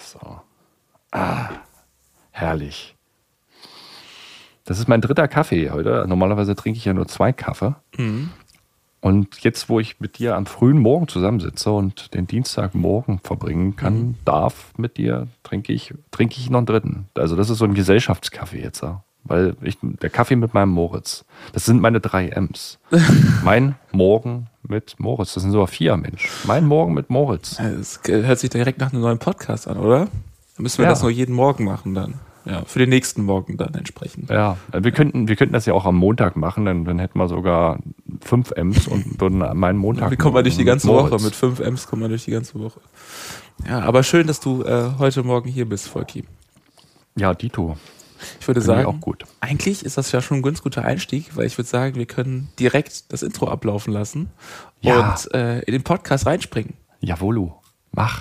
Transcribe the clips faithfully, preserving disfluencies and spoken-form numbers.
So. Ah, herrlich. Das ist mein dritter Kaffee heute. Normalerweise trinke ich ja nur zwei Kaffee. Mhm. Und jetzt, wo ich mit dir am frühen Morgen zusammensitze und den Dienstagmorgen verbringen kann, Mhm. darf mit dir, trinke ich, trinke ich noch einen dritten. Also das ist so ein Gesellschaftskaffee jetzt. Ja. Weil ich, der Kaffee mit meinem Moritz, das sind meine drei M's. Mein Morgen mit Moritz, das sind sogar vier, Mensch. Mein Morgen mit Moritz. Es hört sich direkt nach einem neuen Podcast an, oder? Dann müssen wir Ja. das nur jeden Morgen machen dann. Ja, für den nächsten Morgen dann entsprechend. Ja, wir könnten, wir könnten das ja auch am Montag machen, dann, dann hätten wir sogar fünf M's und würden meinen Montag. Wie kommt man durch die ganze Moritz. Woche? Mit fünf M's kommt man durch die ganze Woche. Ja, aber schön, dass du äh, heute Morgen hier bist, Volki. Ja, Dito. Ich würde Finde ich sagen, auch gut. eigentlich ist das ja schon ein ganz guter Einstieg, weil ich würde sagen, wir können direkt das Intro ablaufen lassen Ja. und äh, in den Podcast reinspringen. Jawollo, mach.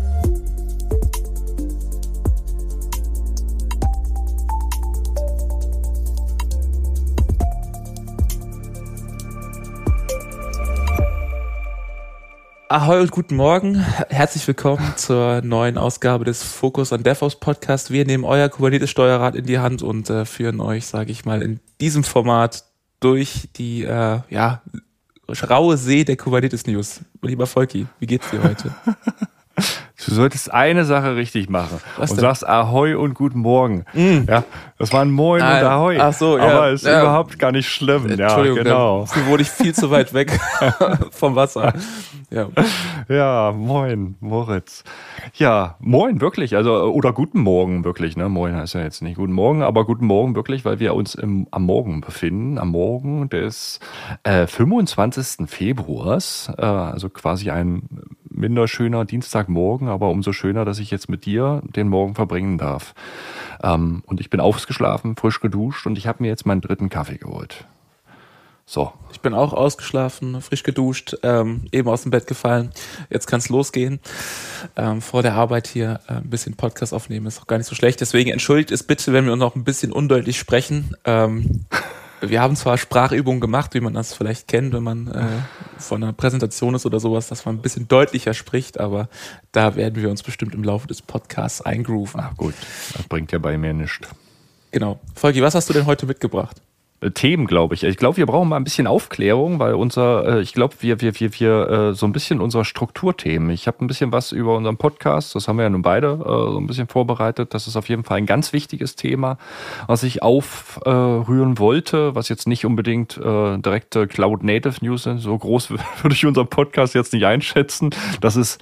Ahoi und guten Morgen. Herzlich willkommen zur neuen Ausgabe des Focus on DevOps Podcast. Wir nehmen euer Kubernetes-Steuerrad in die Hand und äh, führen euch, sage ich mal, in diesem Format durch die äh, ja, raue See der Kubernetes-News. Lieber Volki, wie geht's dir heute? Du solltest eine Sache richtig machen. Was und denn? sagst Ahoi und guten Morgen. Mm. Ja, das war ein Moin Ah, und Ahoi. ach so, ja. Aber ist Ja. überhaupt gar nicht schlimm. Ja, Entschuldigung, genau. da wurde ich viel zu weit weg vom Wasser. Ja. Ja, moin, Moritz. Ja, moin, wirklich. Also, oder guten Morgen, wirklich. Ne? Moin heißt ja jetzt nicht guten Morgen, aber guten Morgen wirklich, weil wir uns im, am Morgen befinden. Am Morgen des äh, fünfundzwanzigsten Februars. Äh, also quasi ein minder schöner Dienstagmorgen, aber umso schöner, dass ich jetzt mit dir den Morgen verbringen darf. Ähm, und ich bin ausgeschlafen, frisch geduscht und ich habe mir jetzt meinen dritten Kaffee geholt. So. Ich bin auch ausgeschlafen, frisch geduscht, ähm, eben aus dem Bett gefallen. Jetzt kann's losgehen. Ähm, vor der Arbeit hier äh, ein bisschen Podcast aufnehmen ist auch gar nicht so schlecht. Deswegen entschuldigt es bitte, wenn wir noch ein bisschen undeutlich sprechen. Ähm, wir haben zwar Sprachübungen gemacht, wie man das vielleicht kennt, wenn man äh, von einer Präsentation ist oder sowas, dass man ein bisschen deutlicher spricht, aber da werden wir uns bestimmt im Laufe des Podcasts eingrooven. Ach gut, das bringt ja bei mir nichts. Genau. Volki, was hast du denn heute mitgebracht? Themen, glaube ich. Ich glaube, wir brauchen mal ein bisschen Aufklärung, weil unser, äh, ich glaube, wir, wir, wir, wir äh, so ein bisschen unsere Strukturthemen. Ich habe ein bisschen was über unseren Podcast, das haben wir ja nun beide äh, so ein bisschen vorbereitet. Das ist auf jeden Fall ein ganz wichtiges Thema, was ich aufrühren äh, wollte, was jetzt nicht unbedingt äh, direkte Cloud-Native News sind. So groß würde ich unseren Podcast jetzt nicht einschätzen. Das ist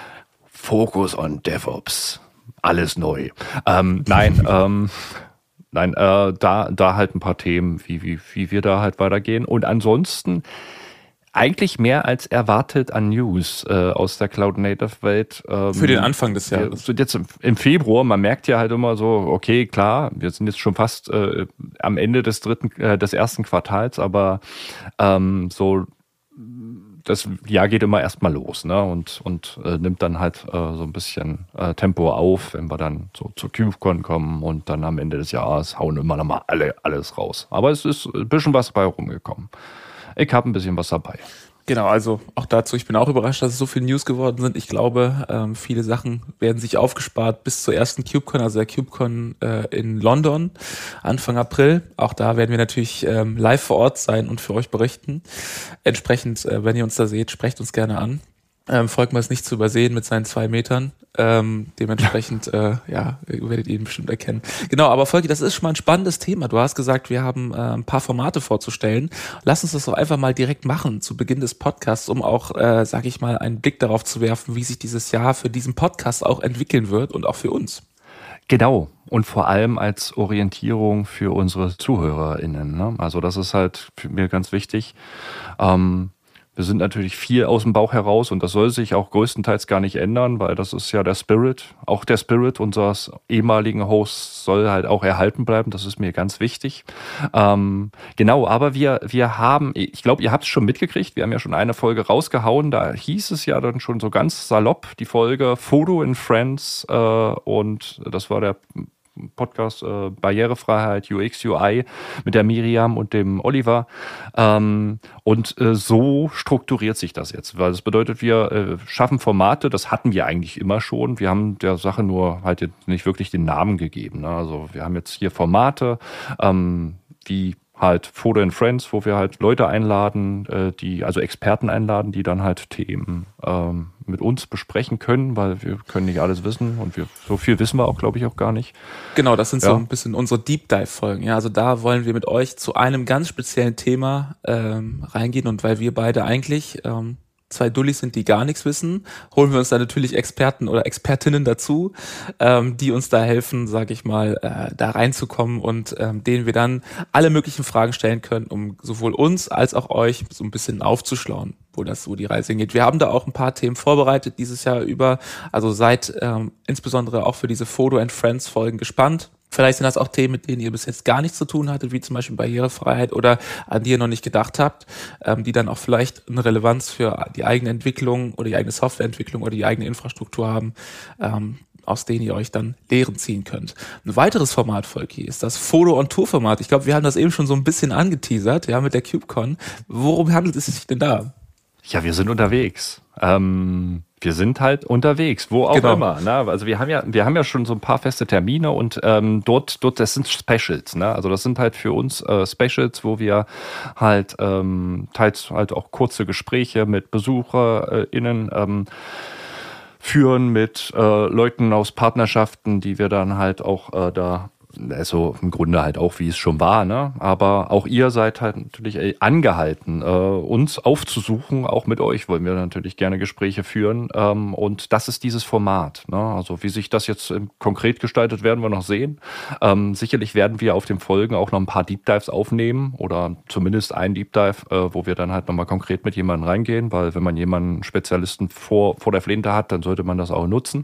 Focus on DevOps. Alles neu. Ähm, nein, ähm, Nein, äh, da, da halt ein paar Themen, wie, wie, wie wir da halt weitergehen. Und ansonsten eigentlich mehr als erwartet an News äh, aus der Cloud-Native-Welt. Ähm, Für den Anfang des wir- Jahres. So jetzt im, im Februar, man merkt ja halt immer so, okay, klar, wir sind jetzt schon fast äh, am Ende des dritten, äh, des ersten Quartals, aber ähm, so das Jahr geht immer erstmal los, ne? Und, und äh, nimmt dann halt äh, so ein bisschen äh, Tempo auf, wenn wir dann so zur KubeCon kommen und dann am Ende des Jahres hauen immer nochmal alle alles raus. Aber es ist ein bisschen was dabei rumgekommen. Ich habe ein bisschen was dabei. Genau, also auch dazu, ich bin auch überrascht, dass es so viele News geworden sind. Ich glaube, ähm, viele Sachen werden sich aufgespart bis zur ersten KubeCon, also der KubeCon äh, in London, Anfang April. Auch da werden wir natürlich ähm, live vor Ort sein und für euch berichten. Entsprechend, äh, wenn ihr uns da seht, sprecht uns gerne an. Ähm, Volkmar ist nicht zu übersehen mit seinen zwei Metern. Ähm, dementsprechend, äh, ja, ihr werdet ihn bestimmt erkennen. Genau, aber Volki, das ist schon mal ein spannendes Thema. Du hast gesagt, wir haben äh, ein paar Formate vorzustellen. Lass uns das doch einfach mal direkt machen zu Beginn des Podcasts, um auch, äh, sag ich mal, einen Blick darauf zu werfen, wie sich dieses Jahr für diesen Podcast auch entwickeln wird und auch für uns. Genau. Und vor allem als Orientierung für unsere ZuhörerInnen. Ne? Also das ist halt für mir ganz wichtig. Ähm, Wir sind natürlich viel aus dem Bauch heraus und das soll sich auch größtenteils gar nicht ändern, weil das ist ja der Spirit. Auch der Spirit unseres ehemaligen Hosts soll halt auch erhalten bleiben. Das ist mir ganz wichtig. Ähm, genau, aber wir, wir haben, ich glaube, ihr habt es schon mitgekriegt, wir haben ja schon eine Folge rausgehauen. Da hieß es ja dann schon so ganz salopp, die Folge Photo in Friends. Äh, und das war der Podcast äh, Barrierefreiheit, U X, U I mit der Miriam und dem Oliver. Ähm, und äh, so strukturiert sich das jetzt, weil das bedeutet, wir äh, schaffen Formate, das hatten wir eigentlich immer schon. Wir haben der Sache nur halt jetzt nicht wirklich den Namen gegeben. Ne? Also wir haben jetzt hier Formate, ähm, wie halt Photo and Friends, wo wir halt Leute einladen, äh, die, also Experten einladen, die dann halt Themen ähm, mit uns besprechen können, weil wir können nicht alles wissen und wir so viel wissen wir auch, glaube ich, auch gar nicht. Genau, das sind ja. so ein bisschen unsere Deep Dive Folgen. Ja, also da wollen wir mit euch zu einem ganz speziellen Thema ähm, reingehen und weil wir beide eigentlich ähm, zwei Dullis sind, die gar nichts wissen, holen wir uns da natürlich Experten oder Expertinnen dazu, ähm, die uns da helfen, sage ich mal, äh, da reinzukommen und ähm, denen wir dann alle möglichen Fragen stellen können, um sowohl uns als auch euch so ein bisschen aufzuschlauen, wo das, wo die Reise hingeht. Wir haben da auch ein paar Themen vorbereitet dieses Jahr über, also seid ähm, insbesondere auch für diese Photo and Friends Folgen gespannt. Vielleicht sind das auch Themen, mit denen ihr bis jetzt gar nichts zu tun hattet, wie zum Beispiel Barrierefreiheit oder an die ihr noch nicht gedacht habt, ähm, die dann auch vielleicht eine Relevanz für die eigene Entwicklung oder die eigene Softwareentwicklung oder die eigene Infrastruktur haben, ähm, aus denen ihr euch dann Lehren ziehen könnt. Ein weiteres Format, Volki, ist das Foto-on-Tour-Format. Ich glaube, wir haben das eben schon so ein bisschen angeteasert, ja, mit der KubeCon. Worum handelt es sich denn da? Ja, wir sind unterwegs. Ähm, wir sind halt unterwegs, wo auch genau. immer. Ne? Also wir haben ja, wir haben ja schon so ein paar feste Termine und ähm, dort, dort, das sind Specials. Ne? Also das sind halt für uns äh, Specials, wo wir halt ähm, teils halt auch kurze Gespräche mit BesucherInnen ähm, führen, mit äh, Leuten aus Partnerschaften, die wir dann halt auch äh, da also im Grunde halt auch, wie es schon war, ne? Aber auch ihr seid halt natürlich angehalten, äh, uns aufzusuchen. Auch mit euch wollen wir natürlich gerne Gespräche führen. Ähm, und das ist dieses Format. Ne? Also wie sich das jetzt konkret gestaltet, werden wir noch sehen. Ähm, sicherlich werden wir auf den Folgen auch noch ein paar Deep Dives aufnehmen oder zumindest ein Deep Dive, äh, wo wir dann halt nochmal konkret mit jemandem reingehen, weil wenn man jemanden Spezialisten vor, vor der Flinte hat, dann sollte man das auch nutzen.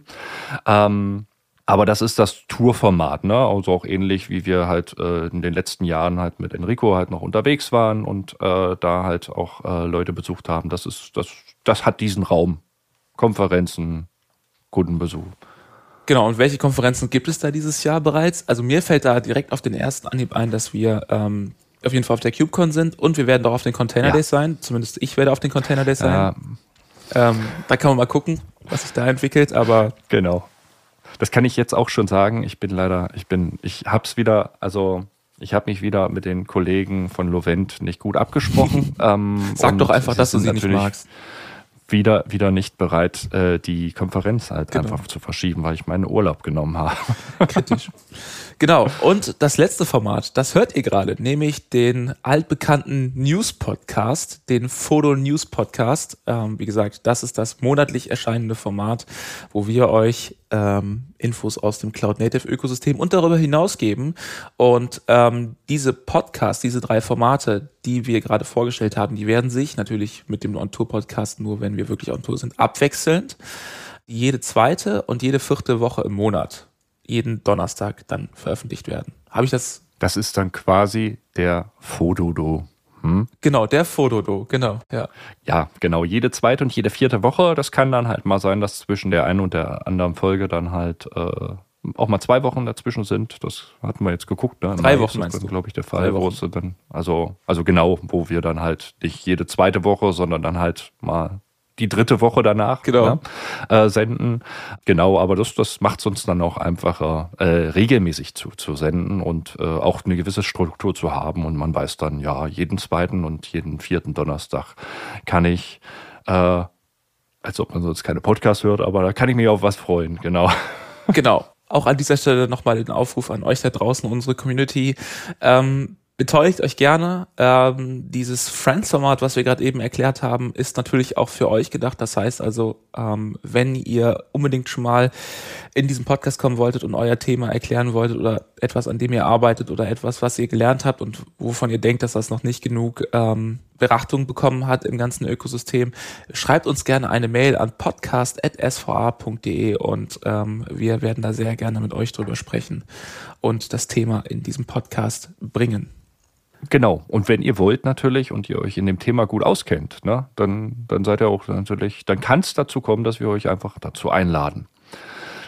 Ähm, Aber das ist das Tourformat, ne? Also auch ähnlich, wie wir halt äh, in den letzten Jahren halt mit Enrico halt noch unterwegs waren und äh, da halt auch äh, Leute besucht haben. Das ist, das, das hat diesen Raum. Konferenzen, Kundenbesuch. Genau, und welche Konferenzen gibt es da dieses Jahr bereits? Also mir fällt da direkt auf den ersten Anhieb ein, dass wir ähm, auf jeden Fall auf der KubeCon sind und wir werden doch auf den Container Days ja. sein. Zumindest ich werde auf den Container Days sein. Ja. Ähm, da kann man mal gucken, was sich da entwickelt, aber genau. Das kann ich jetzt auch schon sagen. Ich bin leider, ich bin, ich hab's wieder, also ich habe mich wieder mit den Kollegen von Lovent nicht gut abgesprochen. ähm, Sag doch einfach, dass du sie nicht magst. Wieder, wieder nicht bereit, äh, die Konferenz halt genau. einfach zu verschieben, weil ich meinen Urlaub genommen habe. Kritisch. Genau. Und das letzte Format, das hört ihr gerade, nämlich den altbekannten News-Podcast, den Foto-News-Podcast. Ähm, wie gesagt, das ist das monatlich erscheinende Format, wo wir euch ähm, Infos aus dem Cloud-Native-Ökosystem und darüber hinaus geben. Und ähm, diese Podcasts, diese drei Formate, die wir gerade vorgestellt haben, die werden sich natürlich mit dem On-Tour-Podcast, nur wenn wir wirklich on Tour sind, abwechselnd jede zweite und jede vierte Woche im Monat, jeden Donnerstag dann veröffentlicht werden. Habe ich das? Das ist dann quasi der Fododo. Hm? Genau, der Fododo, genau. Ja. ja, genau. Jede zweite und jede vierte Woche. Das kann dann halt mal sein, dass zwischen der einen und der anderen Folge dann halt äh, auch mal zwei Wochen dazwischen sind. Das hatten wir jetzt geguckt. Ne? Drei Wochen meinst du? du? Glaube ich, der Fall. Wo es dann, also, also genau, wo wir dann halt nicht jede zweite Woche, sondern dann halt mal die dritte Woche danach genau. ne, äh, senden. Genau, aber das, das macht es uns dann auch einfacher, äh, regelmäßig zu, zu senden und äh, auch eine gewisse Struktur zu haben. Und man weiß dann, ja, jeden zweiten und jeden vierten Donnerstag kann ich, äh, als ob man sonst keine Podcasts hört, aber da kann ich mich auf was freuen, genau. Genau. Auch an dieser Stelle nochmal den Aufruf an euch da draußen, unsere Community. Ähm, Beteiligt euch gerne. Ähm, dieses Friends-Format, was wir gerade eben erklärt haben, ist natürlich auch für euch gedacht. Das heißt also, ähm, wenn ihr unbedingt schon mal in diesen Podcast kommen wolltet und euer Thema erklären wolltet oder etwas, an dem ihr arbeitet oder etwas, was ihr gelernt habt und wovon ihr denkt, dass das noch nicht genug ähm, Beachtung bekommen hat im ganzen Ökosystem, schreibt uns gerne eine Mail an podcast at s v a punkt d e und ähm, wir werden da sehr gerne mit euch drüber sprechen und das Thema in diesem Podcast bringen. Genau. Und wenn ihr wollt natürlich und ihr euch in dem Thema gut auskennt, ne, dann, dann seid ihr auch natürlich, dann kann es dazu kommen, dass wir euch einfach dazu einladen.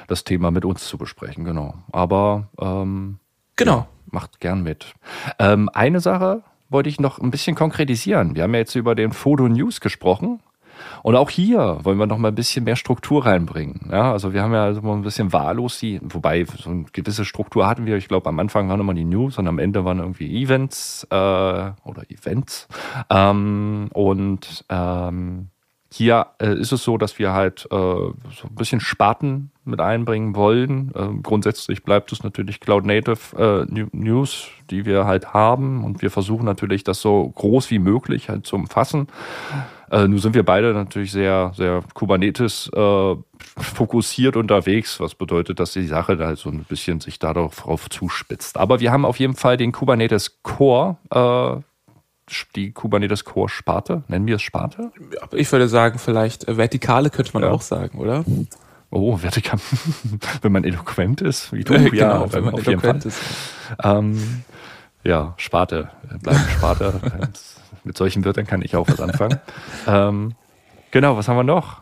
das Thema mit uns zu besprechen, genau. Aber ähm, genau. Ja, macht gern mit. Ähm, eine Sache wollte ich noch ein bisschen konkretisieren. Wir haben ja jetzt über den Fodo News gesprochen. Und auch hier wollen wir noch mal ein bisschen mehr Struktur reinbringen. Ja, also wir haben ja also ein bisschen wahllos die, wobei so eine gewisse Struktur hatten wir. Ich glaube, am Anfang waren immer die News und am Ende waren irgendwie Events äh, oder Events. Ähm, und ähm, hier äh, ist es so, dass wir halt äh, so ein bisschen Sparten mit einbringen wollen. Äh, grundsätzlich bleibt es natürlich Cloud Native äh, News, die wir halt haben. Und wir versuchen natürlich, das so groß wie möglich halt zu umfassen. Äh, nun sind wir beide natürlich sehr, sehr Kubernetes äh, fokussiert unterwegs, was bedeutet, dass die Sache da halt so ein bisschen sich darauf zuspitzt. Aber wir haben auf jeden Fall den Kubernetes Core, äh, die Kubernetes Core Sparte, nennen wir es Sparte? Ich würde sagen, vielleicht äh, Vertikale könnte man ja. auch sagen, oder? Oh, vertikal. Wenn man eloquent ist, wie du, äh, ja, genau, wenn man auf eloquent jeden Fall. ist. Ähm, ja, Sparte, bleiben Sparte. Mit solchen Wörtern kann ich auch was anfangen. ähm, genau, was haben wir noch?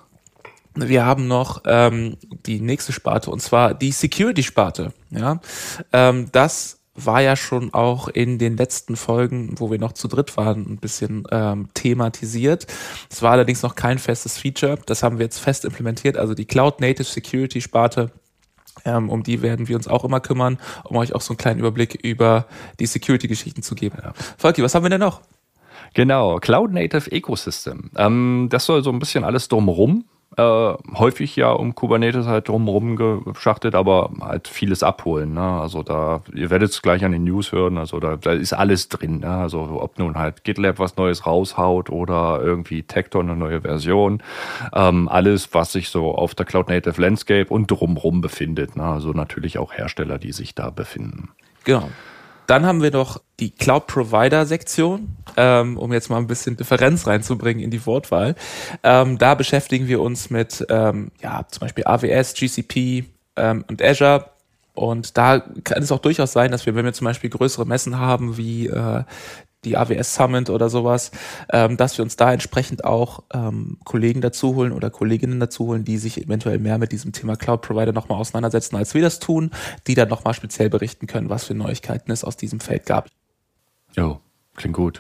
Wir haben noch ähm, die nächste Sparte, und zwar die Security-Sparte. Ja, ähm, das war ja schon auch in den letzten Folgen, wo wir noch zu dritt waren, ein bisschen ähm, thematisiert. Es war allerdings noch kein festes Feature. Das haben wir jetzt fest implementiert. Also die Cloud Native Security Sparte, ähm, um die werden wir uns auch immer kümmern, um euch auch so einen kleinen Überblick über die Security-Geschichten zu geben. Ja. Volki, was haben wir denn noch? Genau, Cloud Native Ecosystem. Ähm, das soll so ein bisschen alles drumherum. Äh, häufig ja um Kubernetes halt drumherum geschachtet, aber halt vieles abholen. Ne? Also da, ihr werdet es gleich an den News hören, also da, da ist alles drin. Ne? Also ob nun halt GitLab was Neues raushaut oder irgendwie Tekton eine neue Version. Ähm, alles, was sich so auf der Cloud Native Landscape und drumherum befindet. Ne? Also natürlich auch Hersteller, die sich da befinden. Genau. Dann haben wir noch die Cloud-Provider-Sektion, ähm, um jetzt mal ein bisschen Differenz reinzubringen in die Wortwahl. Ähm, da beschäftigen wir uns mit ähm, ja, zum Beispiel A W S, G C P ähm, und Azure. Und da kann es auch durchaus sein, dass wir, wenn wir zum Beispiel größere Messen haben, wie äh, die A W S Summit oder sowas, ähm, dass wir uns da entsprechend auch ähm, Kollegen dazu holen oder Kolleginnen dazu holen, die sich eventuell mehr mit diesem Thema Cloud Provider nochmal auseinandersetzen, als wir das tun, die dann nochmal speziell berichten können, was für Neuigkeiten es aus diesem Feld gab. Jo, klingt gut.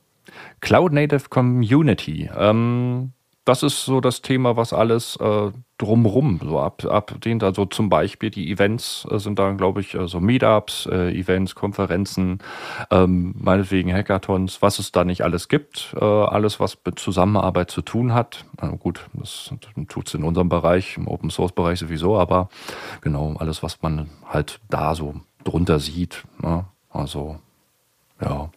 Cloud Native Community. Ähm, das ist so das Thema, was alles äh, drumrum so ab, abdehnt. Also zum Beispiel die Events äh, sind da, glaube ich, äh, so Meetups, äh, Events, Konferenzen, ähm, meinetwegen Hackathons, was es da nicht alles gibt. Äh, alles, was mit Zusammenarbeit zu tun hat. Na gut, das tut es in unserem Bereich, im Open-Source-Bereich sowieso, aber genau, alles, was man halt da so drunter sieht. Ne? Also, ja.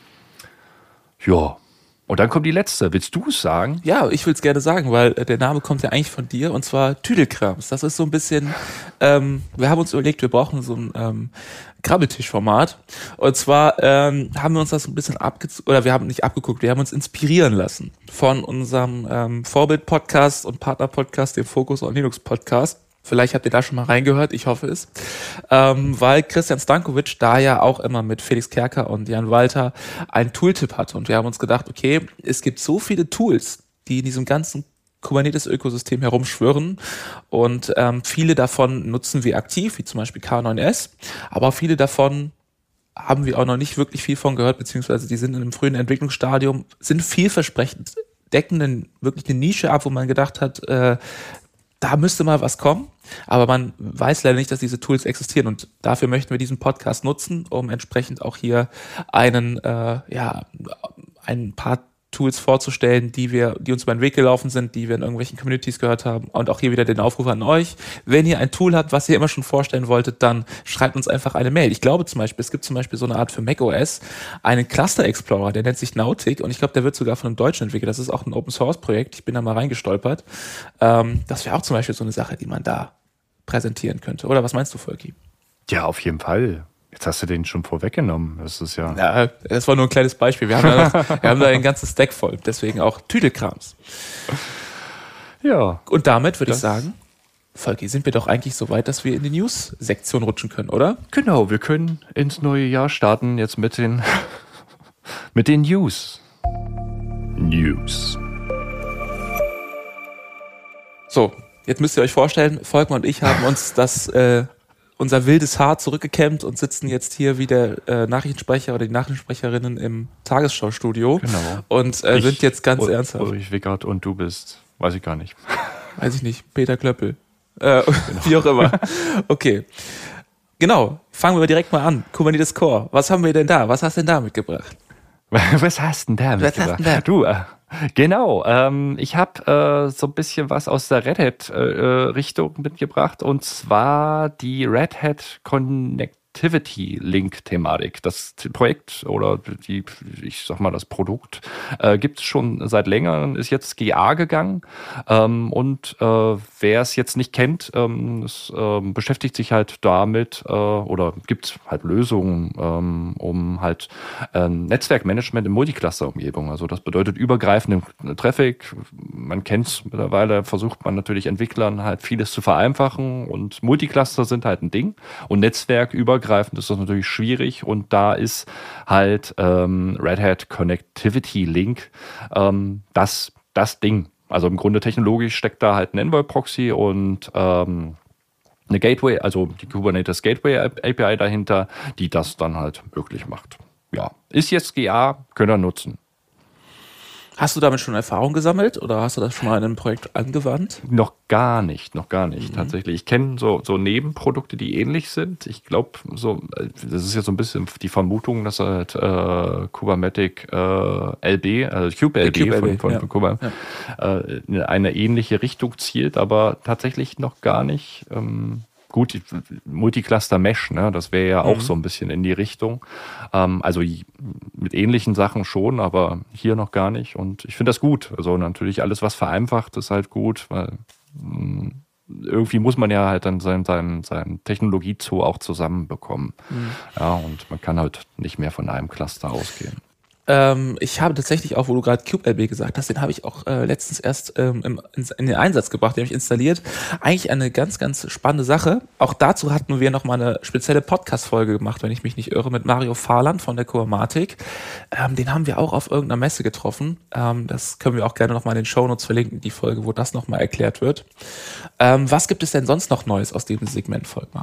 Ja. Und dann kommt die letzte. Willst du es sagen? Ja, ich will es gerne sagen, weil der Name kommt ja eigentlich von dir, und zwar Tüdelkrams. Das ist so ein bisschen, ähm, wir haben uns überlegt, wir brauchen so ein ähm, Krabbeltischformat. Und zwar ähm, haben wir uns das so ein bisschen abgeguckt, oder wir haben nicht abgeguckt, wir haben uns inspirieren lassen von unserem ähm, Vorbild-Podcast und Partner-Podcast, dem Focus on Linux-Podcast. Vielleicht habt ihr da schon mal reingehört, ich hoffe es. Ähm, weil Christian Stankovic da ja auch immer mit Felix Kerker und Jan Walter einen Tooltip hatte. Und wir haben uns gedacht, okay, es gibt so viele Tools, die in diesem ganzen Kubernetes-Ökosystem herumschwirren. Und ähm, viele davon nutzen wir aktiv, wie zum Beispiel K neun S. Aber viele davon haben wir auch noch nicht wirklich viel von gehört, beziehungsweise die sind in einem frühen Entwicklungsstadium, sind vielversprechend, decken einen, wirklich eine Nische ab, wo man gedacht hat, äh, da müsste mal was kommen, aber man weiß leider nicht, dass diese Tools existieren, und dafür möchten wir diesen Podcast nutzen, um entsprechend auch hier einen, äh, ja, ein paar Tools vorzustellen, die wir, die uns über den Weg gelaufen sind, die wir in irgendwelchen Communities gehört haben, und auch hier wieder den Aufruf an euch. Wenn ihr ein Tool habt, was ihr immer schon vorstellen wolltet, dann schreibt uns einfach eine Mail. Ich glaube zum Beispiel, es gibt zum Beispiel so eine Art für macOS einen Cluster Explorer, der nennt sich Nautic, und ich glaube, der wird sogar von einem Deutschen entwickelt. Das ist auch ein Open Source Projekt. Ich bin da mal reingestolpert. Ähm, das wäre auch zum Beispiel so eine Sache, die man da präsentieren könnte. Oder was meinst du, Volki? Ja, auf jeden Fall. Jetzt hast du den schon vorweggenommen. Das ist ja. Ja, das war nur ein kleines Beispiel. Wir haben da, noch, wir haben da ein ganzes Stack voll. Deswegen auch Tüdelkrams. Ja. Und damit würde ich sagen, Volki, sind wir doch eigentlich so weit, dass wir in die News-Sektion rutschen können, oder? Genau, wir können ins neue Jahr starten jetzt mit den, mit den News. News. So, Jetzt müsst ihr euch vorstellen, Volkmar und ich haben uns das äh, unser wildes Haar zurückgekämmt und sitzen jetzt hier wie der äh, Nachrichtensprecher oder die Nachrichtensprecherinnen im Tagesschau-Studio. Genau. Und äh, ich, sind jetzt ganz Ul- ernsthaft. Ulrich Wickert und du bist, weiß ich gar nicht. Weiß ich nicht, Peter Klöppel. Äh, genau. Wie auch immer. Okay. Genau, fangen wir direkt mal an. Kubernetes Core. Was haben wir denn da? Was hast du denn da mitgebracht? Was hast denn da mitgebracht? Was hast denn da? Du, äh, genau. Ähm, ich habe äh, so ein bisschen was aus der Red Hat-Richtung äh, mitgebracht, und zwar die Red Hat Connectivity-Link-Thematik. Das Projekt oder die, ich sag mal, das Produkt äh, gibt es schon seit längerem, ist jetzt G A gegangen. Ähm, und äh, wer es jetzt nicht kennt, ähm, es äh, beschäftigt sich halt damit äh, oder gibt halt Lösungen, ähm, um halt äh, Netzwerkmanagement in Multicluster-Umgebung. Also das bedeutet übergreifenden Traffic. Man kennt es mittlerweile, versucht man natürlich Entwicklern halt vieles zu vereinfachen, und Multicluster sind halt ein Ding, und netzwerkübergreifend ist das natürlich schwierig, und da ist halt ähm, Red Hat Connectivity Link ähm, das, das Ding. Also im Grunde technologisch steckt da halt ein Envoy-Proxy und ähm, eine Gateway, also die Kubernetes Gateway A P I dahinter, die das dann halt möglich macht. Ja, ist jetzt G A, können wir nutzen. Hast du damit schon Erfahrung gesammelt oder hast du das schon mal in einem Projekt angewandt? Noch gar nicht, noch gar nicht, Mhm. tatsächlich. Ich kenne so, so Nebenprodukte, die ähnlich sind. Ich glaube, so, das ist jetzt so ein bisschen die Vermutung, dass halt äh, Kubernetes äh, L B, also Kube L B, Kube L B, von, von ja. Kubernetes, Ja. äh, in eine ähnliche Richtung zielt, aber tatsächlich noch gar nicht. Ähm, Gut, die Multicluster-Mesh, ne, das wäre ja auch Mhm. so ein bisschen in die Richtung. Ähm, also j- mit ähnlichen Sachen schon, aber hier noch gar nicht. Und ich finde das gut. Also natürlich alles, was vereinfacht, ist halt gut, weil mh, irgendwie muss man ja halt dann sein, sein, sein Technologiezoo auch zusammenbekommen. Mhm. Ja, und man kann halt nicht mehr von einem Cluster ausgehen. Ähm, ich habe tatsächlich auch, wo du gerade Kube L B gesagt hast, den habe ich auch äh, letztens erst ähm, im, in, in den Einsatz gebracht, den habe ich installiert. Eigentlich eine ganz, ganz spannende Sache. Auch dazu hatten wir noch mal eine spezielle Podcast-Folge gemacht, wenn ich mich nicht irre, mit Mario Fahrland von der Kubermatik. Ähm, den haben wir auch auf irgendeiner Messe getroffen. Ähm, das können wir auch gerne noch mal in den Shownotes verlinken, die Folge, wo das noch mal erklärt wird. Ähm, was gibt es denn sonst noch Neues aus diesem Segment, Volkmar?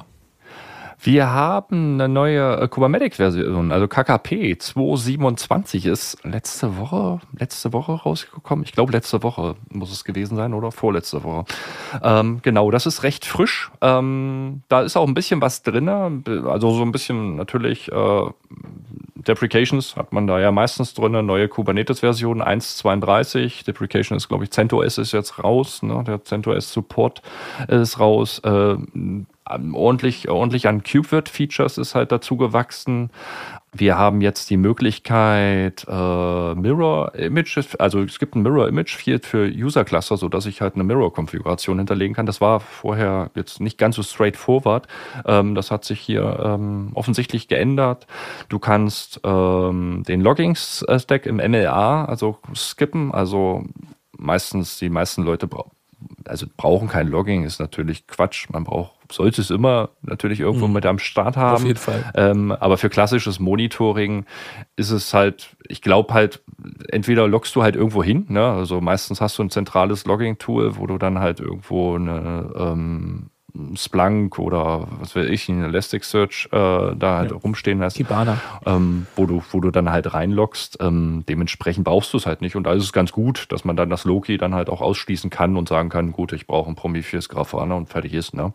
Wir haben eine neue äh, Kubernetes-Version, also K K P zwei siebenundzwanzig ist letzte Woche, letzte Woche rausgekommen. Ich glaube, letzte Woche muss es gewesen sein oder vorletzte Woche. Ähm, genau, das ist recht frisch. Ähm, da ist auch ein bisschen was drin, also so ein bisschen natürlich äh, Deprecations hat man da ja meistens drin, neue Kubernetes-Version eins Punkt zweiunddreißig. Deprecation ist, glaube ich, CentOS ist jetzt raus, ne? Der CentOS-Support ist raus. Äh, ordentlich, ordentlich an KubeVirt-Features ist halt dazu gewachsen. Wir haben jetzt die Möglichkeit, äh, Mirror-Images, also es gibt ein Mirror-Image-Field für User-Cluster, sodass ich halt eine Mirror-Konfiguration hinterlegen kann. Das war vorher jetzt nicht ganz so straightforward. Ähm, das hat sich hier ähm, offensichtlich geändert. Du kannst ähm, den Logging-Stack im M L A, also skippen, also meistens, die meisten Leute brauchen also brauchen kein Logging, ist natürlich Quatsch. Man braucht, sollte es immer natürlich irgendwo Mhm. mit am Start haben. Auf jeden Fall. Ähm, aber für klassisches Monitoring ist es halt, ich glaube halt, entweder loggst du halt irgendwo hin, ne? Also meistens hast du ein zentrales Logging-Tool, wo du dann halt irgendwo eine ähm, Splunk oder was weiß ich, ein Elasticsearch äh, da halt Ja. rumstehen hast, Kibana. ähm, wo du, wo du dann halt reinloggst. Ähm, dementsprechend brauchst du es halt nicht. Und da ist es ganz gut, dass man dann das Loki dann halt auch ausschließen kann und sagen kann, gut, ich brauche ein Prometheus Grafana und fertig ist, ne?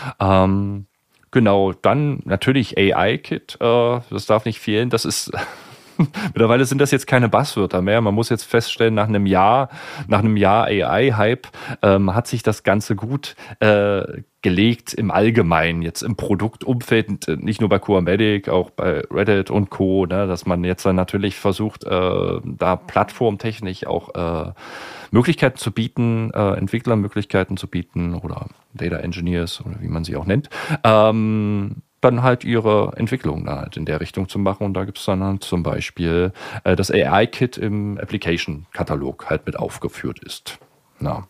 Ähm, genau, dann natürlich A I-Kit, äh, das darf nicht fehlen. Das ist mittlerweile sind das jetzt keine Buzzwörter mehr. Man muss jetzt feststellen, nach einem Jahr, nach einem Jahr A I-Hype ähm, hat sich das Ganze gut äh, gelegt im Allgemeinen, jetzt im Produktumfeld, nicht nur bei Kubernetes, auch bei Reddit und Co., ne, dass man jetzt dann natürlich versucht, äh, da plattformtechnisch auch äh, Möglichkeiten zu bieten, äh, Entwicklermöglichkeiten zu bieten oder Data Engineers oder wie man sie auch nennt, ähm, dann halt ihre Entwicklung da halt in der Richtung zu machen. Und da gibt es dann halt zum Beispiel äh, das A I-Kit im Application-Katalog halt mit aufgeführt ist. Ja.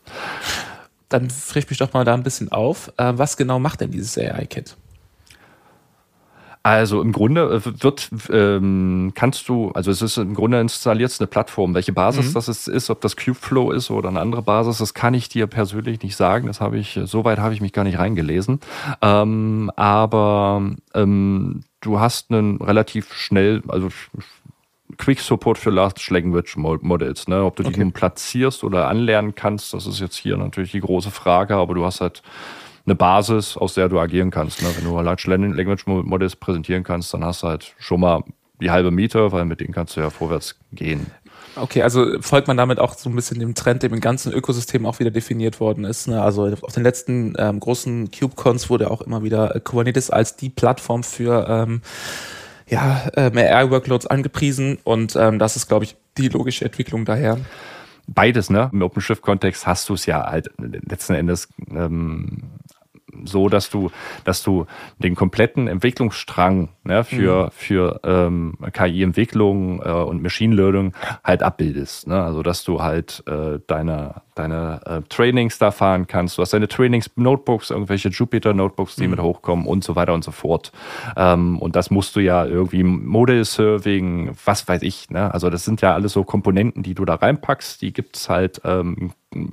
Dann frisch mich doch mal da ein bisschen auf. Äh, was genau macht denn dieses A I-Kit? Also im Grunde wird, ähm, kannst du, also es ist im Grunde installiert eine Plattform. Welche Basis mhm. das ist, ist, ob das Kubeflow ist oder eine andere Basis, das kann ich dir persönlich nicht sagen. Das habe ich, so weit habe ich mich gar nicht reingelesen. Ähm, aber ähm, du hast einen relativ schnell, also Quick Support für Large Language Models, ne? Ob du okay. die nun platzierst oder anlernen kannst, das ist jetzt hier natürlich die große Frage, aber du hast halt eine Basis, aus der du agieren kannst. Ne? Wenn du Large Language Models präsentieren kannst, dann hast du halt schon mal die halbe Miete, weil mit denen kannst du ja vorwärts gehen. Okay, also folgt man damit auch so ein bisschen dem Trend, der im ganzen Ökosystem auch wieder definiert worden ist. Ne? Also auf den letzten ähm, großen KubeCons wurde auch immer wieder Kubernetes als die Plattform für ähm, ja, ähm, A R-Workloads angepriesen und ähm, das ist, glaube ich, die logische Entwicklung daher. Beides, ne? Im OpenShift-Kontext hast du es ja halt letzten Endes ähm, so, dass du, dass du den kompletten Entwicklungsstrang, ne, für, mhm. für ähm, K I-Entwicklung äh, und Machine Learning halt abbildest. Ne? Also dass du halt äh, deine, deine äh, Trainings da fahren kannst. Du hast deine Trainings-Notebooks, irgendwelche Jupyter-Notebooks, die mhm. mit hochkommen und so weiter und so fort. Ähm, und das musst du ja irgendwie Model-Serving, was weiß ich. Ne? Also das sind ja alles so Komponenten, die du da reinpackst. Die gibt's halt ähm,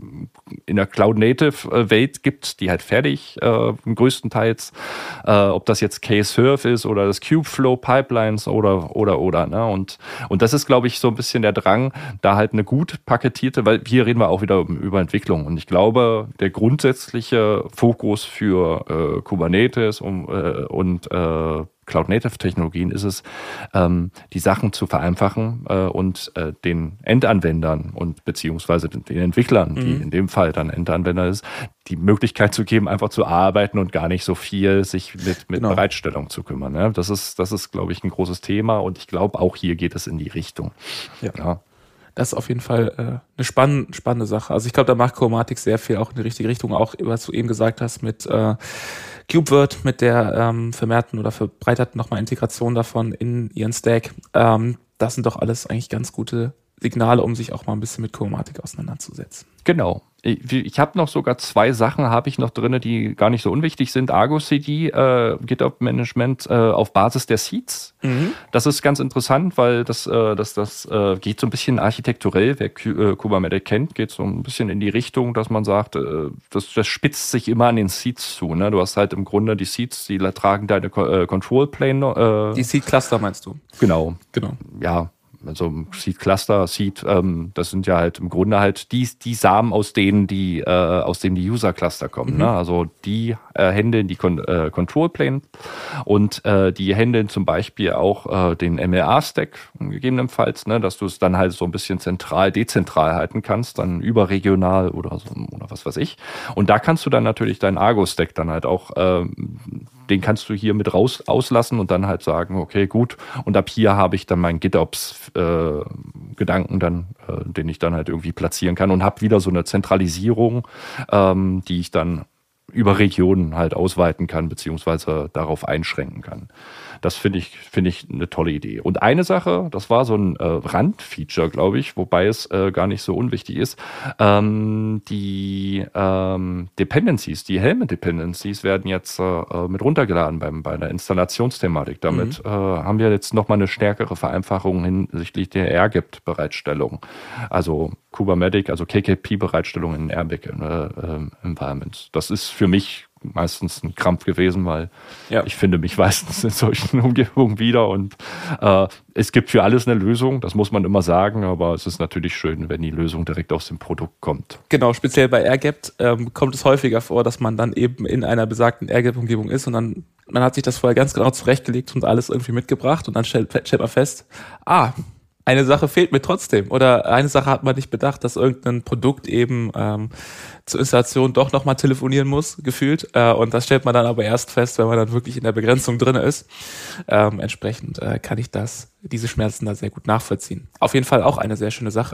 in der Cloud-Native-Welt gibt, die halt fertig äh, größtenteils, äh, ob das jetzt K-Surf ist oder das Kubeflow-Pipelines oder, oder, oder. Ne? Und, und das ist, glaube ich, so ein bisschen der Drang, da halt eine gut paketierte, weil hier reden wir auch wieder über Entwicklung. Und ich glaube, der grundsätzliche Fokus für äh, Kubernetes und, äh, und äh, Cloud-Native-Technologien ist es, ähm, die Sachen zu vereinfachen äh, und äh, den Endanwendern und beziehungsweise den, den Entwicklern, mhm. die in dem Fall dann Endanwender ist, die Möglichkeit zu geben, einfach zu arbeiten und gar nicht so viel sich mit, mit genau. Bereitstellung zu kümmern. Ne? Das ist, das ist, glaube ich, ein großes Thema und ich glaube, auch hier geht es in die Richtung. Ja. ja. Das ist auf jeden Fall äh, eine spann- spannende Sache. Also ich glaube, da macht Kubernetes sehr viel auch in die richtige Richtung, auch was du eben gesagt hast mit äh, KubeVirt, mit der ähm, vermehrten oder verbreiterten nochmal Integration davon in ihren Stack. Ähm, das sind doch alles eigentlich ganz gute Signale, um sich auch mal ein bisschen mit Kubernetes auseinanderzusetzen. Genau. Ich, ich habe noch sogar zwei Sachen, habe ich noch drin, die gar nicht so unwichtig sind. Argo C D, äh, GitOps-Management äh, auf Basis der Seeds. Mhm. Das ist ganz interessant, weil das, äh, das, das äh, geht so ein bisschen architekturell. Wer Q- äh, Kubernetes kennt, geht so ein bisschen in die Richtung, dass man sagt, äh, das, das spitzt sich immer an den Seeds zu. Ne? Du hast halt im Grunde die Seeds, die tragen deine äh, Control-Plane. Äh, die Seed-Cluster meinst du? Genau. Genau. Ja. Also Seed Cluster, Seed, ähm, das sind ja halt im Grunde halt die, die Samen, aus denen die, äh, aus denen die User Cluster kommen. Mhm. Ne? Also die äh, handeln die Kon- äh, Control Plane und äh, die handeln zum Beispiel auch äh, den M L A-Stack gegebenenfalls, ne? Dass du es dann halt so ein bisschen zentral, dezentral halten kannst, dann überregional oder so oder was weiß ich. Und da kannst du dann natürlich deinen Argo-Stack dann halt auch äh, den kannst du hier mit raus auslassen und dann halt sagen, okay, gut, und ab hier habe ich dann meinen GitOps-Gedanken äh, dann, äh, den ich dann halt irgendwie platzieren kann und habe wieder so eine Zentralisierung, ähm, die ich dann über Regionen halt ausweiten kann, beziehungsweise darauf einschränken kann. Das finde ich, finde ich eine tolle Idee. Und eine Sache, das war so ein äh, Randfeature, glaube ich, wobei es äh, gar nicht so unwichtig ist, ähm, die ähm, Dependencies, die Helm-Dependencies werden jetzt äh, mit runtergeladen beim, bei der Installationsthematik. Damit mhm. äh, haben wir jetzt nochmal eine stärkere Vereinfachung hinsichtlich der R G I P-Bereitstellung. Also Kubernetes, also K K P-Bereitstellung in R B A C äh, äh, Environments. Das ist für mich meistens ein Krampf gewesen, weil ja. ich finde mich meistens in solchen Umgebungen wieder und äh, es gibt für alles eine Lösung, das muss man immer sagen, aber es ist natürlich schön, wenn die Lösung direkt aus dem Produkt kommt. Genau, speziell bei R G I P ähm, kommt es häufiger vor, dass man dann eben in einer besagten R G I P-Umgebung ist und dann man hat sich das vorher ganz genau zurechtgelegt und alles irgendwie mitgebracht und dann stellt, stellt man fest, ah, eine Sache fehlt mir trotzdem oder eine Sache hat man nicht bedacht, dass irgendein Produkt eben ähm, zur Installation doch nochmal telefonieren muss, gefühlt. Äh, und das stellt man dann aber erst fest, wenn man dann wirklich in der Begrenzung drin ist. Ähm, entsprechend äh, kann ich das, diese Schmerzen da sehr gut nachvollziehen. Auf jeden Fall auch eine sehr schöne Sache.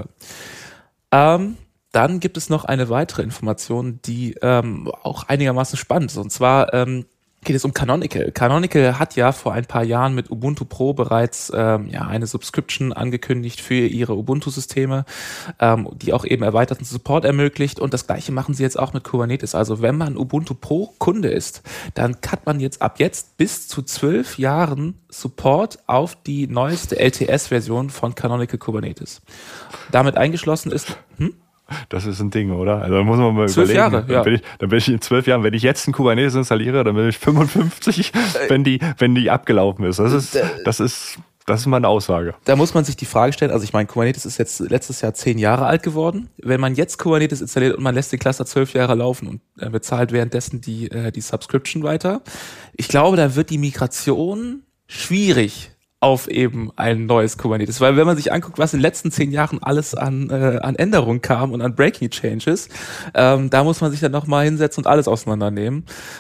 Ähm, dann gibt es noch eine weitere Information, die ähm, auch einigermaßen spannend ist. Und zwar ähm, geht es um Canonical. Canonical hat ja vor ein paar Jahren mit Ubuntu Pro bereits ähm, ja, eine Subscription angekündigt für ihre Ubuntu-Systeme, ähm, die auch eben erweiterten Support ermöglicht. Und das Gleiche machen sie jetzt auch mit Kubernetes. Also wenn man Ubuntu Pro-Kunde ist, dann hat man jetzt ab jetzt bis zu zwölf Jahren Support auf die neueste L T S-Version von Canonical Kubernetes. Damit eingeschlossen ist... Hm? Das ist ein Ding, oder? Also da muss man mal zwölf überlegen. Jahre, dann, ja. bin ich, dann bin ich in zwölf Jahren, wenn ich jetzt einen Kubernetes installiere, dann bin ich fünfundfünfzig, wenn die, wenn die abgelaufen ist. Das ist, das ist, das ist mal eine Aussage. Da muss man sich die Frage stellen, also ich meine, Kubernetes ist jetzt letztes Jahr zehn Jahre alt geworden. Wenn man jetzt Kubernetes installiert und man lässt den Cluster zwölf Jahre laufen und äh, bezahlt währenddessen die, äh, die Subscription weiter, ich glaube, da wird die Migration schwierig auf eben ein neues Kubernetes. Weil wenn man sich anguckt, was in den letzten zehn Jahren alles an, äh, an Änderungen kam und an Breaking Changes, ähm, da muss man sich dann nochmal hinsetzen und alles auseinandernehmen.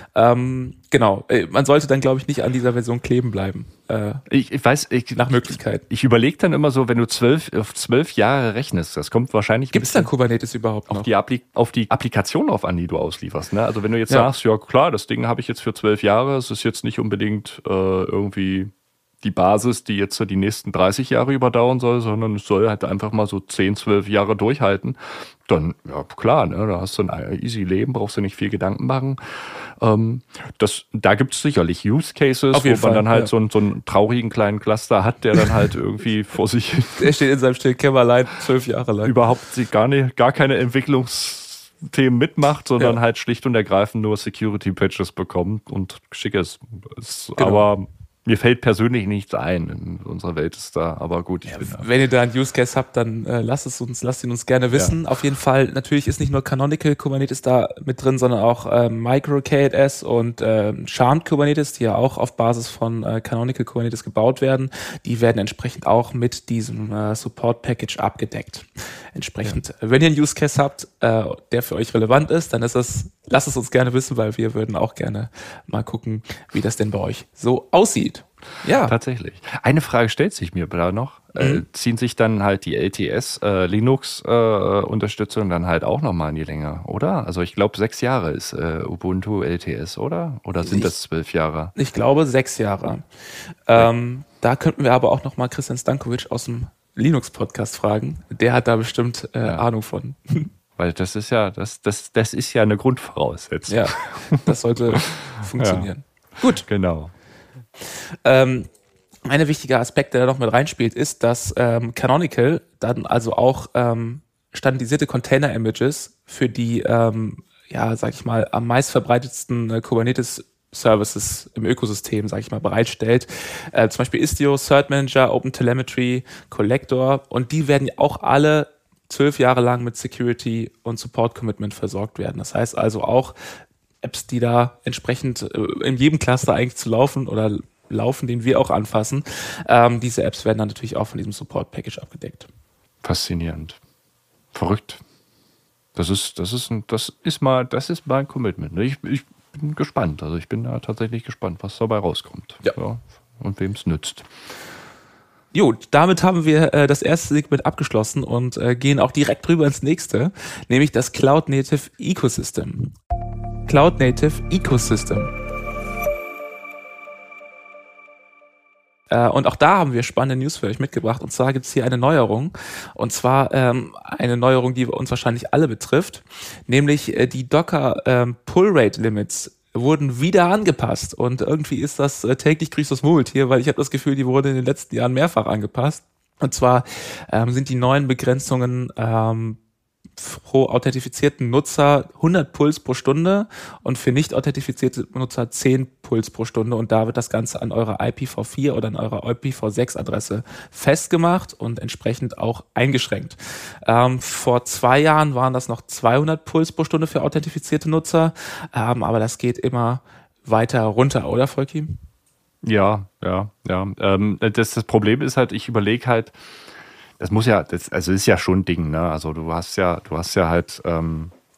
Ähm, genau, man sollte dann, glaube ich, nicht an dieser Version kleben bleiben. Äh, ich, ich weiß, ich, nach Möglichkeit. Ich, ich überlege dann immer so, wenn du zwölf, auf zwölf Jahre rechnest, das kommt wahrscheinlich... Gibt es dann Kubernetes überhaupt noch? Auf die, Appli- auf die Applikation drauf an, die du auslieferst. Ne? Also wenn du jetzt Ja. sagst, ja klar, das Ding habe ich jetzt für zwölf Jahre, es ist jetzt nicht unbedingt äh, irgendwie... die Basis, die jetzt die nächsten dreißig Jahre überdauern soll, sondern es soll halt einfach mal so zehn, zwölf Jahre durchhalten, dann, ja klar, ne, da hast du ein easy Leben, brauchst du nicht viel Gedanken machen. Ähm, das, da gibt es sicherlich Use Cases, Auf wo jeden man Fall, dann halt ja. so, einen, so einen traurigen kleinen Cluster hat, der dann halt irgendwie vor sich Der steht in seinem stillen Kämmerlein zwölf Jahre lang. überhaupt sich gar, nicht, gar keine Entwicklungsthemen mitmacht, sondern Ja. halt schlicht und ergreifend nur Security-Patches bekommt und schick ist. ist Genau. Aber mir fällt persönlich nichts ein. In unserer Welt ist da, aber gut, ich bin da. Wenn ihr da einen Use Case habt, dann äh, lasst es uns, lasst ihn uns gerne wissen. Ja. Auf jeden Fall, natürlich ist nicht nur Canonical Kubernetes da mit drin, sondern auch äh, Micro K eight S und äh, Charmed Kubernetes, die ja auch auf Basis von äh, Canonical Kubernetes gebaut werden. Die werden entsprechend auch mit diesem äh, Support Package abgedeckt. Entsprechend, ja. Wenn ihr einen Use Case habt, äh, der für euch relevant ist, dann ist es, lasst es uns gerne wissen, weil wir würden auch gerne mal gucken, wie das denn bei euch so aussieht. Ja, tatsächlich. Eine Frage stellt sich mir da noch. Mhm. Äh, ziehen sich dann halt die L T S äh, Linux äh, Unterstützung dann halt auch nochmal in die Länge, oder? Also ich glaube sechs Jahre ist äh, Ubuntu L T S, oder? Oder sind ich, das zwölf Jahre? Ich glaube sechs Jahre. Ähm, da könnten wir aber auch nochmal Christian Stankovic aus dem Linux-Podcast fragen. Der hat da bestimmt äh, ja. Ahnung von. Weil das ist ja, das, das, das ist ja eine Grundvoraussetzung. Ja, das sollte funktionieren. Ja. Gut. Genau. Ähm, ein wichtiger Aspekt, der da noch mit reinspielt, ist, dass ähm, Canonical dann also auch ähm, standardisierte Container-Images für die, ähm, ja, sag ich mal, am meist verbreitetsten äh, Kubernetes-Services im Ökosystem, sag ich mal, bereitstellt. Äh, zum Beispiel Istio, Cert Manager, OpenTelemetry, Collector, und die werden auch alle zwölf Jahre lang mit Security und Support-Commitment versorgt werden. Das heißt also auch Apps, die da entsprechend in jedem Cluster eigentlich zu laufen oder laufen, den wir auch anfassen. Ähm, diese Apps werden dann natürlich auch von diesem Support-Package abgedeckt. Faszinierend. Verrückt. Das ist, das ist, ein, das ist mal, das ist mal ein Commitment. Ich, ich bin gespannt. Also ich bin da tatsächlich gespannt, was dabei rauskommt. Ja. Ja, und wem es nützt. Gut, damit haben wir äh, das erste Segment abgeschlossen und äh, gehen auch direkt rüber ins nächste, nämlich das Cloud Native Ecosystem. Cloud Native Ecosystem. Äh, und auch da haben wir spannende News für euch mitgebracht. Und zwar gibt es hier eine Neuerung. Und zwar ähm, eine Neuerung, die uns wahrscheinlich alle betrifft. Nämlich äh, die Docker ähm, Pull Rate Limits wurden wieder angepasst. Und irgendwie ist das äh, täglich grüßt das Murmeltier, weil ich habe das Gefühl, die wurden in den letzten Jahren mehrfach angepasst. Und zwar ähm, sind die neuen Begrenzungen ähm, pro authentifizierten Nutzer hundert Puls pro Stunde und für nicht authentifizierte Nutzer zehn Puls pro Stunde, und da wird das Ganze an eurer I P v vier oder an eurer I P v sechs Adresse festgemacht und entsprechend auch eingeschränkt. Ähm, vor zwei Jahren waren das noch zweihundert Puls pro Stunde für authentifizierte Nutzer, ähm, aber das geht immer weiter runter, oder Volki? Ja, ja, ja. Ähm, das, das Problem ist halt, ich überlege halt, das muss ja, das, also ist ja schon ein Ding, ne? Also du hast ja, du hast ja halt ähm, doch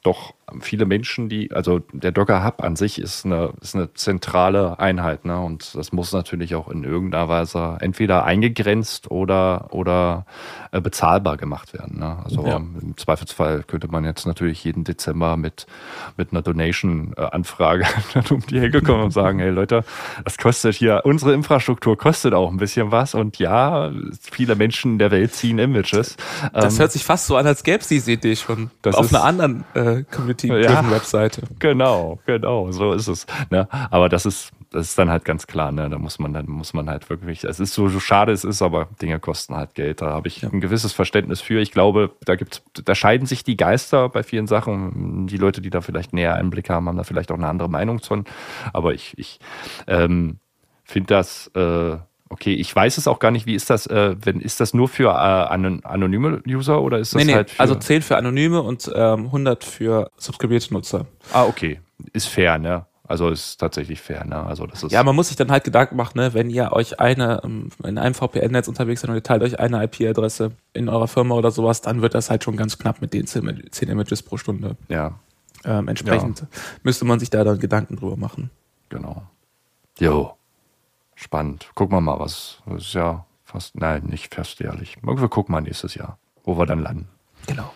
viele Menschen, die, also der Docker Hub an sich ist eine, ist eine zentrale Einheit, ne? Und das muss natürlich auch in irgendeiner Weise entweder eingegrenzt oder, oder äh, bezahlbar gemacht werden, ne? Also ja. Im Zweifelsfall könnte man jetzt natürlich jeden Dezember mit, mit einer Donation-Anfrage um die Ecke kommen und sagen, hey Leute, das kostet hier, unsere Infrastruktur kostet auch ein bisschen was und ja, viele Menschen der Welt ziehen Images. Das ähm, hört sich fast so an, als gäbe es diese Idee schon das auf ist, einer anderen äh, Community-Webseite. Ja, genau, genau, so ist es. Ne? Aber das ist, das ist dann halt ganz klar, ne? Da muss man dann muss man halt wirklich, es ist so, so schade es ist, aber Dinge kosten halt Geld. Da habe ich ja. ein gewisses Verständnis für. Ich glaube, da gibt's, da scheiden sich die Geister bei vielen Sachen. Die Leute, die da vielleicht näher Einblick haben, haben da vielleicht auch eine andere Meinung zu. Aber ich, ich ähm, finde das äh, okay, ich weiß es auch gar nicht, wie ist das, äh, wenn, ist das nur für äh, anon- anonyme User oder ist das nee, nee, halt für... also zählt für anonyme und ähm, hundert für subskribierte Nutzer. Ah, okay. Ist fair, ne? Also ist tatsächlich fair, ne? Also das ist... Ja, man muss sich dann halt Gedanken machen, ne? Wenn ihr euch eine, in einem V P N-Netz unterwegs seid und ihr teilt euch eine I P-Adresse in eurer Firma oder sowas, dann wird das halt schon ganz knapp mit den zehn Images pro Stunde. Ja. Ähm, entsprechend ja. müsste man sich da dann Gedanken drüber machen. Genau. Jo. Spannend. Gucken wir mal, was. Das ist ja fast, nein, nicht fast jährlich. Wir gucken mal nächstes Jahr, wo wir dann landen. Genau.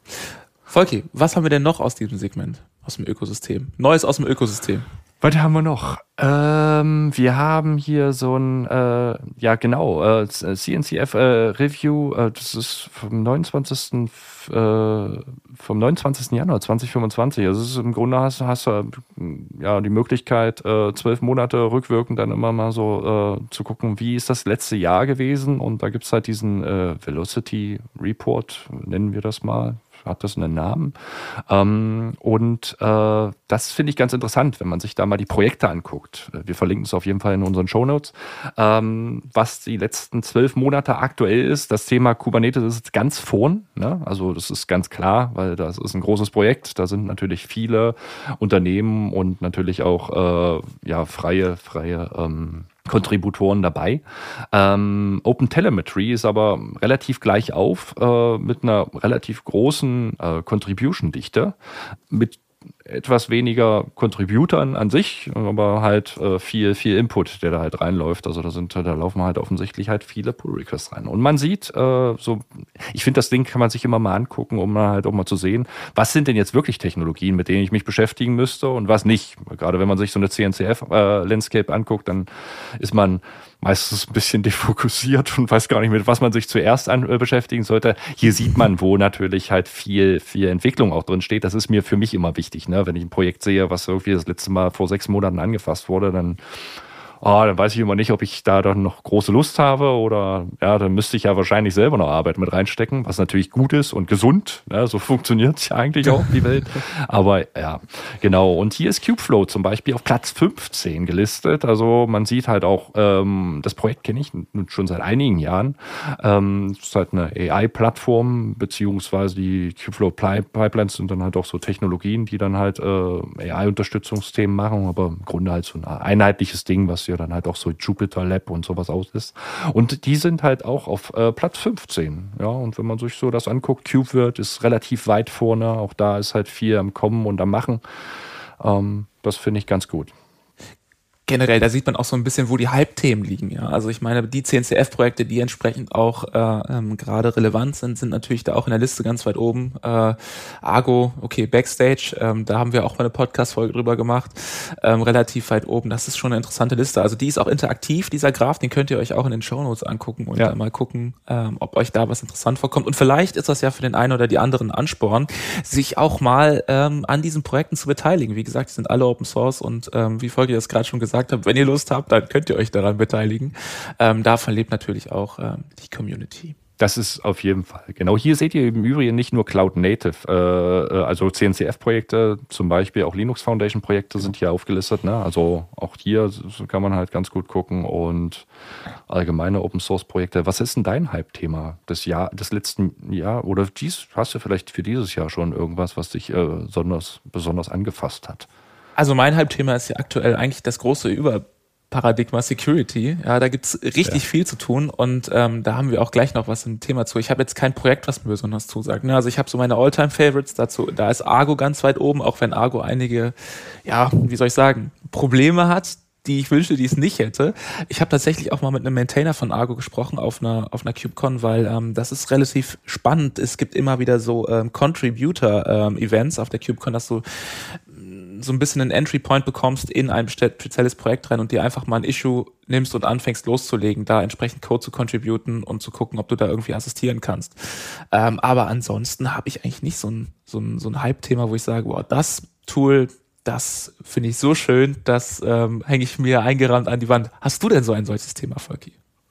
Volki, was haben wir denn noch aus diesem Segment, aus dem Ökosystem? Neues aus dem Ökosystem. Was haben wir noch? Ähm, wir haben hier so ein, äh, ja genau, äh, C N C F äh, Review, äh, das ist vom neunundzwanzigsten Äh, vom neunundzwanzigsten Januar zweitausendfünfundzwanzig. Also es ist im Grunde hast, hast du äh, ja die Möglichkeit, äh, zwölf Monate rückwirkend dann immer mal so äh, zu gucken, wie ist das letzte Jahr gewesen. Und da gibt es halt diesen äh, Velocity Report, nennen wir das mal. Hat das einen Namen? Ähm, und äh, das finde ich ganz interessant, wenn man sich da mal die Projekte anguckt. Wir verlinken es auf jeden Fall in unseren Shownotes. Ähm, was die letzten zwölf Monate aktuell ist, das Thema Kubernetes ist ganz vorn. Ne? Also das ist ganz klar, weil das ist ein großes Projekt. Da sind natürlich viele Unternehmen und natürlich auch äh, ja, freie, freie ähm, Kontributoren dabei. Ähm, OpenTelemetry ist aber relativ gleich auf äh, mit einer relativ großen äh, Contribution-Dichte, mit etwas weniger Contributern an sich, aber halt äh, viel, viel Input, der da halt reinläuft. Also da sind, da laufen halt offensichtlich halt viele Pull-Requests rein. Und man sieht, äh, so, ich finde, das Ding kann man sich immer mal angucken, um halt auch mal zu sehen, was sind denn jetzt wirklich Technologien, mit denen ich mich beschäftigen müsste und was nicht. Gerade wenn man sich so eine C N C F-Landscape äh, anguckt, dann ist man meistens ein bisschen defokussiert und weiß gar nicht, mit was man sich zuerst an, äh, beschäftigen sollte. Hier sieht man, wo natürlich halt viel, viel Entwicklung auch drin steht. Das ist mir für mich immer wichtig, ne? Wenn ich ein Projekt sehe, was irgendwie das letzte Mal vor sechs Monaten angefasst wurde, dann, oh, dann weiß ich immer nicht, ob ich da dann noch große Lust habe oder ja, dann müsste ich ja wahrscheinlich selber noch Arbeit mit reinstecken, was natürlich gut ist und gesund. Ne? So funktioniert es ja eigentlich auch, die Welt. Aber ja, genau. Und hier ist Kubeflow zum Beispiel auf Platz fünfzehn gelistet. Also man sieht halt auch, ähm, das Projekt kenne ich schon seit einigen Jahren. Ähm, es ist halt eine A I-Plattform, beziehungsweise die Kubeflow-Pipelines sind dann halt auch so Technologien, die dann halt äh, A I-Unterstützungsthemen machen, aber im Grunde halt so ein einheitliches Ding, was ja dann halt auch so Jupyter Lab und sowas aus ist. Und die sind halt auch auf äh, Platz fünfzehn. Ja, und wenn man sich so das anguckt, KubeVirt ist relativ weit vorne. Auch da ist halt viel am Kommen und am Machen. Ähm, das finde ich ganz gut. Generell, da sieht man auch so ein bisschen, wo die Hype-Themen liegen. Ja, also ich meine, die C N C F-Projekte, die entsprechend auch äh, ähm, gerade relevant sind, sind natürlich da auch in der Liste ganz weit oben. Äh, Argo, okay, Backstage, ähm, da haben wir auch mal eine Podcast-Folge drüber gemacht, ähm, relativ weit oben. Das ist schon eine interessante Liste. Also die ist auch interaktiv, dieser Graph, den könnt ihr euch auch in den Shownotes angucken und ja. mal gucken, ähm, ob euch da was interessant vorkommt. Und vielleicht ist das ja für den einen oder die anderen Ansporn, sich auch mal ähm, an diesen Projekten zu beteiligen. Wie gesagt, die sind alle Open Source und ähm, wie Volker das gerade schon gesagt habt, wenn ihr Lust habt, dann könnt ihr euch daran beteiligen. Ähm, davon lebt natürlich auch ähm, die Community. Das ist auf jeden Fall. Genau, hier seht ihr im Übrigen nicht nur Cloud Native, äh, also C N C F-Projekte, zum Beispiel auch Linux Foundation-Projekte sind hier aufgelistet. Ne? Also auch hier kann man halt ganz gut gucken und allgemeine Open-Source-Projekte. Was ist denn dein Hype-Thema des Jahr, des letzten Jahr oder dies, hast du vielleicht für dieses Jahr schon irgendwas, was dich äh, besonders, besonders angefasst hat? Also mein Hype-Thema ist ja aktuell eigentlich das große Über Paradigma Security. Ja, da gibt's richtig ja. viel zu tun und ähm, da haben wir auch gleich noch was im Thema zu. Ich habe jetzt kein Projekt, was mir besonders zusagt. Ne? Also ich habe so meine All-Time-Favorites dazu. Da ist Argo ganz weit oben, auch wenn Argo einige, ja, wie soll ich sagen, Probleme hat, die ich wünschte, die es nicht hätte. Ich habe tatsächlich auch mal mit einem Maintainer von Argo gesprochen auf einer auf einer KubeCon, weil ähm, das ist relativ spannend. Es gibt immer wieder so ähm, Contributor-Events ähm, auf der KubeCon, dass du so ein bisschen einen Entry-Point bekommst in ein spezielles Projekt rein und dir einfach mal ein Issue nimmst und anfängst loszulegen, da entsprechend Code zu contributen und zu gucken, ob du da irgendwie assistieren kannst. Ähm, aber ansonsten habe ich eigentlich nicht so ein, so ein, so ein Hype-Thema, wo ich sage, wow, das Tool, das finde ich so schön, das ähm, hänge ich mir eingerahmt an die Wand. Hast du denn so ein solches Thema, Volki?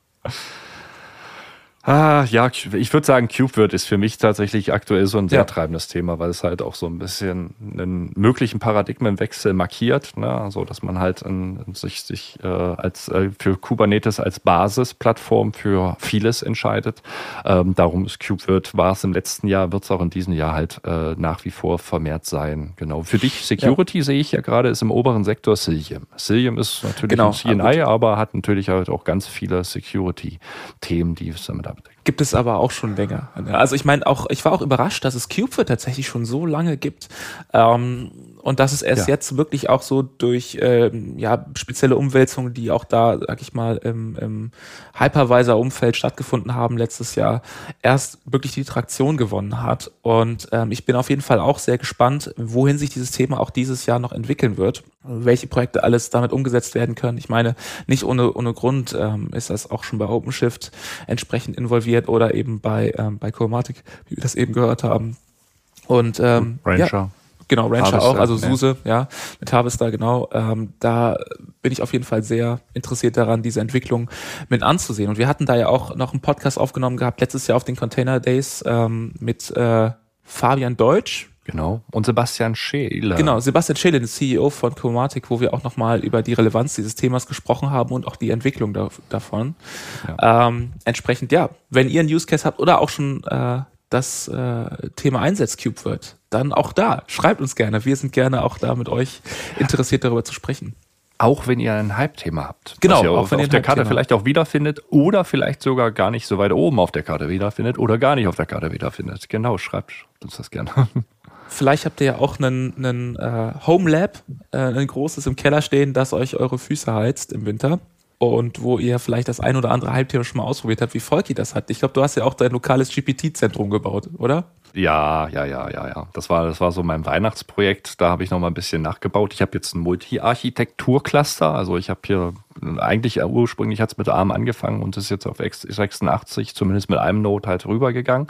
Ah, ja, ich würde sagen, KubeVirt ist für mich tatsächlich aktuell so ein sehr ja. treibendes Thema, weil es halt auch so ein bisschen einen möglichen Paradigmenwechsel markiert, ne? Also, dass man halt in, in sich, sich äh, als äh, für Kubernetes als Basisplattform für vieles entscheidet. Ähm, darum ist KubeVirt, war es im letzten Jahr, wird es auch in diesem Jahr halt äh, nach wie vor vermehrt sein. Genau. Für dich, Security ja. sehe ich ja gerade, ist im oberen Sektor Cilium. Cilium ist natürlich genau, ein C N I, aber hat natürlich halt auch ganz viele Security-Themen, die es damit abdecken. Gibt es aber auch schon länger. Also ich meine, auch ich war auch überrascht, dass es KubeVirt tatsächlich schon so lange gibt. Ähm, und dass es erst ja. jetzt wirklich auch so durch ähm, ja spezielle Umwälzungen, die auch da, sag ich mal, im, im Hypervisor-Umfeld stattgefunden haben letztes Jahr, erst wirklich die Traktion gewonnen hat. Und ähm, ich bin auf jeden Fall auch sehr gespannt, wohin sich dieses Thema auch dieses Jahr noch entwickeln wird, welche Projekte alles damit umgesetzt werden können. Ich meine, nicht ohne ohne Grund ähm, ist das auch schon bei OpenShift entsprechend involviert oder eben bei ähm, bei Chromatic, wie wir das eben gehört haben. Und ähm, Rancher. Ja, genau, Rancher Harvester, auch, also ja. SUSE, ja, mit Harvester, genau. Ähm, da bin ich auf jeden Fall sehr interessiert daran, diese Entwicklung mit anzusehen. Und wir hatten da ja auch noch einen Podcast aufgenommen gehabt, letztes Jahr auf den Container Days ähm, mit äh, Fabian Deutsch. Genau. Und Sebastian Scheele. Genau, Sebastian Scheele, der C E O von Chromatic, wo wir auch nochmal über die Relevanz dieses Themas gesprochen haben und auch die Entwicklung da, davon. Ja. Ähm, entsprechend, ja, wenn ihr einen Use Case habt oder auch schon äh, das äh, Thema einsetzt, KubeVirt, dann auch da, schreibt uns gerne. Wir sind gerne auch da mit euch interessiert, darüber zu sprechen. Auch wenn ihr ein Hype-Thema habt. Genau, was ihr auch auf, wenn ihr auf ein der Karte Hype-Thema vielleicht auch wiederfindet oder vielleicht sogar gar nicht so weit oben auf der Karte wiederfindet oder gar nicht auf der Karte wiederfindet. Genau, schreibt uns das gerne. Vielleicht habt ihr ja auch einen, einen äh, Home Lab, äh, ein großes im Keller stehen, das euch eure Füße heizt im Winter. Und wo ihr vielleicht das ein oder andere Hype-Thema schon mal ausprobiert habt, wie Volki das hat. Ich glaube, du hast ja auch dein lokales G P T-Zentrum gebaut, oder? Ja, ja, ja, ja, ja. Das war, das war so mein Weihnachtsprojekt. Da habe ich noch mal ein bisschen nachgebaut. Ich habe jetzt ein Multi-Architektur-Cluster. Also ich habe hier eigentlich ursprünglich hat es mit ARM angefangen und ist jetzt auf x sechsundachtzig, zumindest mit einem Node halt rübergegangen.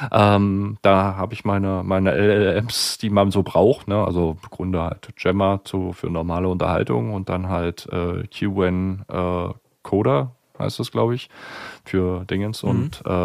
Ähm, da habe ich meine, meine L L Ms, die man so braucht, ne? Also im Grunde halt Gemma zu, für normale Unterhaltung und dann halt äh, Q N äh, Coder, heißt das, glaube ich, für Dingens. Mhm. Und äh,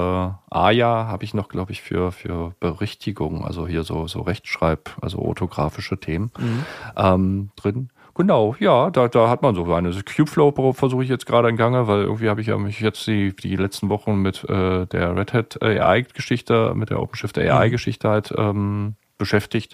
Aya habe ich noch, glaube ich, für, für Berichtigung, also hier so, so Rechtschreib, also orthografische Themen mhm. ähm, drin. Genau, ja, da, da hat man so eine Kubeflow versuche ich jetzt gerade in Gange, weil irgendwie habe ich ja mich jetzt die, die letzten Wochen mit äh, der Red Hat A I-Geschichte, mit der OpenShift A I-Geschichte halt ähm, beschäftigt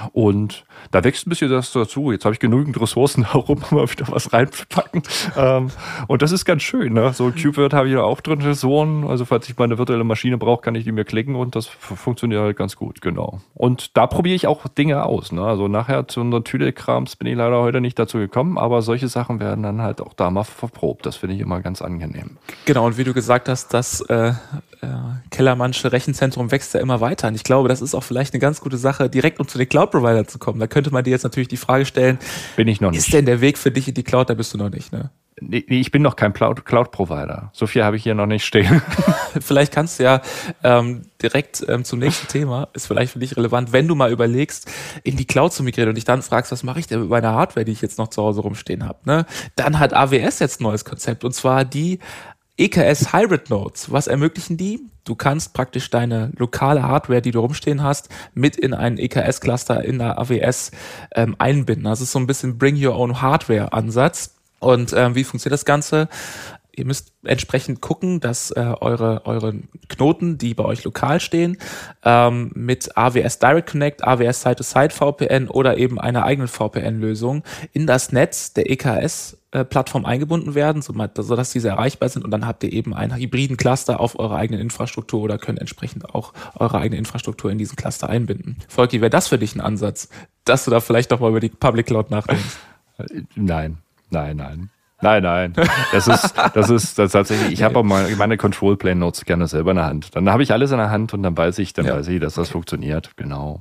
und da wächst ein bisschen das dazu. Jetzt habe ich genügend Ressourcen herum, um mal wieder was reinzupacken. ähm, und das ist ganz schön. Ne? So KubeVirt habe ich ja auch drin, Ressourcen. Also falls ich mal eine virtuelle Maschine brauche, kann ich die mir klicken und das f- funktioniert halt ganz gut, genau. Und da probiere ich auch Dinge aus. Ne? Also nachher zu unseren Tüdelkrams bin ich leider heute nicht dazu gekommen, aber solche Sachen werden dann halt auch da mal verprobt. Das finde ich immer ganz angenehm. Genau, und wie du gesagt hast, das äh, äh, Kellermannsche Rechenzentrum wächst ja immer weiter. Und ich glaube, das ist auch vielleicht eine ganz gute Sache, direkt um zu den Cloud-Provider zu kommen. Da könnte man dir jetzt natürlich die Frage stellen, bin ich noch nicht. Ist denn der Weg für dich in die Cloud? Da bist du noch nicht, ne? Nee, ich bin noch kein Cloud-Provider. So viel habe ich hier noch nicht stehen. Vielleicht kannst du ja ähm, direkt ähm, zum nächsten Thema, ist vielleicht für dich relevant, wenn du mal überlegst, in die Cloud zu migrieren und dich dann fragst, was mache ich denn mit meiner Hardware, die ich jetzt noch zu Hause rumstehen habe, ne? Dann hat A W S jetzt ein neues Konzept und zwar die E K S Hybrid Nodes. Was ermöglichen die? Du kannst praktisch deine lokale Hardware, die du rumstehen hast, mit in einen E K S-Cluster in der A W S ähm, einbinden. Das ist so ein bisschen Bring Your Own Hardware-Ansatz. Und ähm, wie funktioniert das Ganze? ihr müsst entsprechend gucken, dass äh, eure, eure Knoten, die bei euch lokal stehen, ähm, mit A W S Direct Connect, A W S Side-to-Side V P N oder eben einer eigenen V P N-Lösung in das Netz der E K S-Plattform eingebunden werden, sodass diese erreichbar sind, und dann habt ihr eben einen hybriden Cluster auf eurer eigenen Infrastruktur oder könnt entsprechend auch eure eigene Infrastruktur in diesen Cluster einbinden. Volki, wäre das für dich ein Ansatz, dass du da vielleicht doch mal über die Public Cloud nachdenkst? Nein, nein, nein. Nein, nein. Das ist, das ist das tatsächlich, ich habe auch mal meine Control Plane Notes gerne selber in der Hand. Dann habe ich alles in der Hand und dann weiß ich, dann ja. weiß ich, dass das funktioniert. Genau.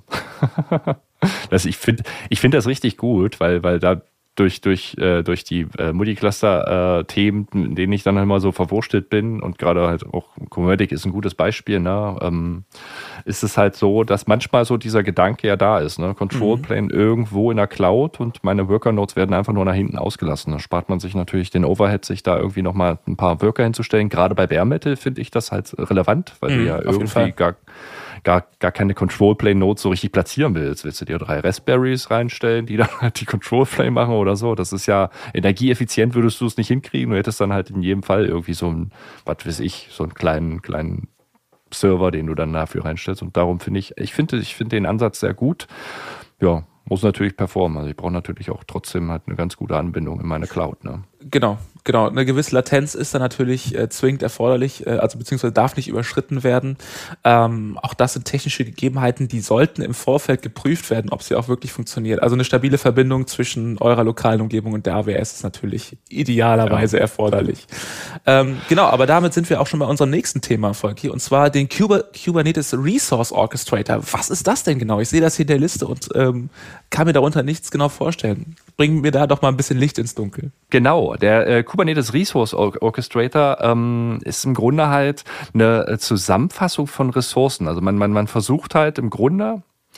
Das, ich finde ich finde das richtig gut, weil, weil da durch, durch, äh, durch die äh, Multicluster-Themen, äh, in denen ich dann immer so verwurstelt bin, und gerade halt auch Comomatic ist ein gutes Beispiel, ne, ähm, ist es halt so, dass manchmal so dieser Gedanke ja da ist, ne, Control Plane mhm. irgendwo in der Cloud und meine Worker-Nodes werden einfach nur nach hinten ausgelassen. Da spart man sich natürlich den Overhead, sich da irgendwie nochmal ein paar Worker hinzustellen. Gerade bei Bare Metal finde ich das halt relevant, weil mhm, du ja irgendwie gar Gar, gar keine Control Plane Nodes so richtig platzieren willst. Willst du dir drei Raspberries reinstellen, die dann halt die Control Plane machen oder so? Das ist ja energieeffizient, würdest du es nicht hinkriegen. Du hättest dann halt in jedem Fall irgendwie so einen, was weiß ich, so einen kleinen, kleinen Server, den du dann dafür reinstellst. Und darum finde ich, ich finde, ich finde den Ansatz sehr gut. Ja, muss natürlich performen. Also ich brauche natürlich auch trotzdem halt eine ganz gute Anbindung in meine Cloud, ne? Genau, genau. Eine gewisse Latenz ist dann natürlich äh, zwingend erforderlich, äh, also beziehungsweise darf nicht überschritten werden. Ähm, auch das sind technische Gegebenheiten, die sollten im Vorfeld geprüft werden, ob sie auch wirklich funktioniert. Also eine stabile Verbindung zwischen eurer lokalen Umgebung und der A W S ist natürlich idealerweise ja. erforderlich. Ähm, genau, aber damit sind wir auch schon bei unserem nächsten Thema, Volki, und zwar den Kuber- Kubernetes Resource Orchestrator. Was ist das denn genau? Ich sehe das hier in der Liste und ähm, kann mir darunter nichts genau vorstellen. Bring mir da doch mal ein bisschen Licht ins Dunkel. Genau, der äh, Kubernetes Resource Orchestrator ähm, ist im Grunde halt eine Zusammenfassung von Ressourcen. Also man, man, man versucht halt im Grunde,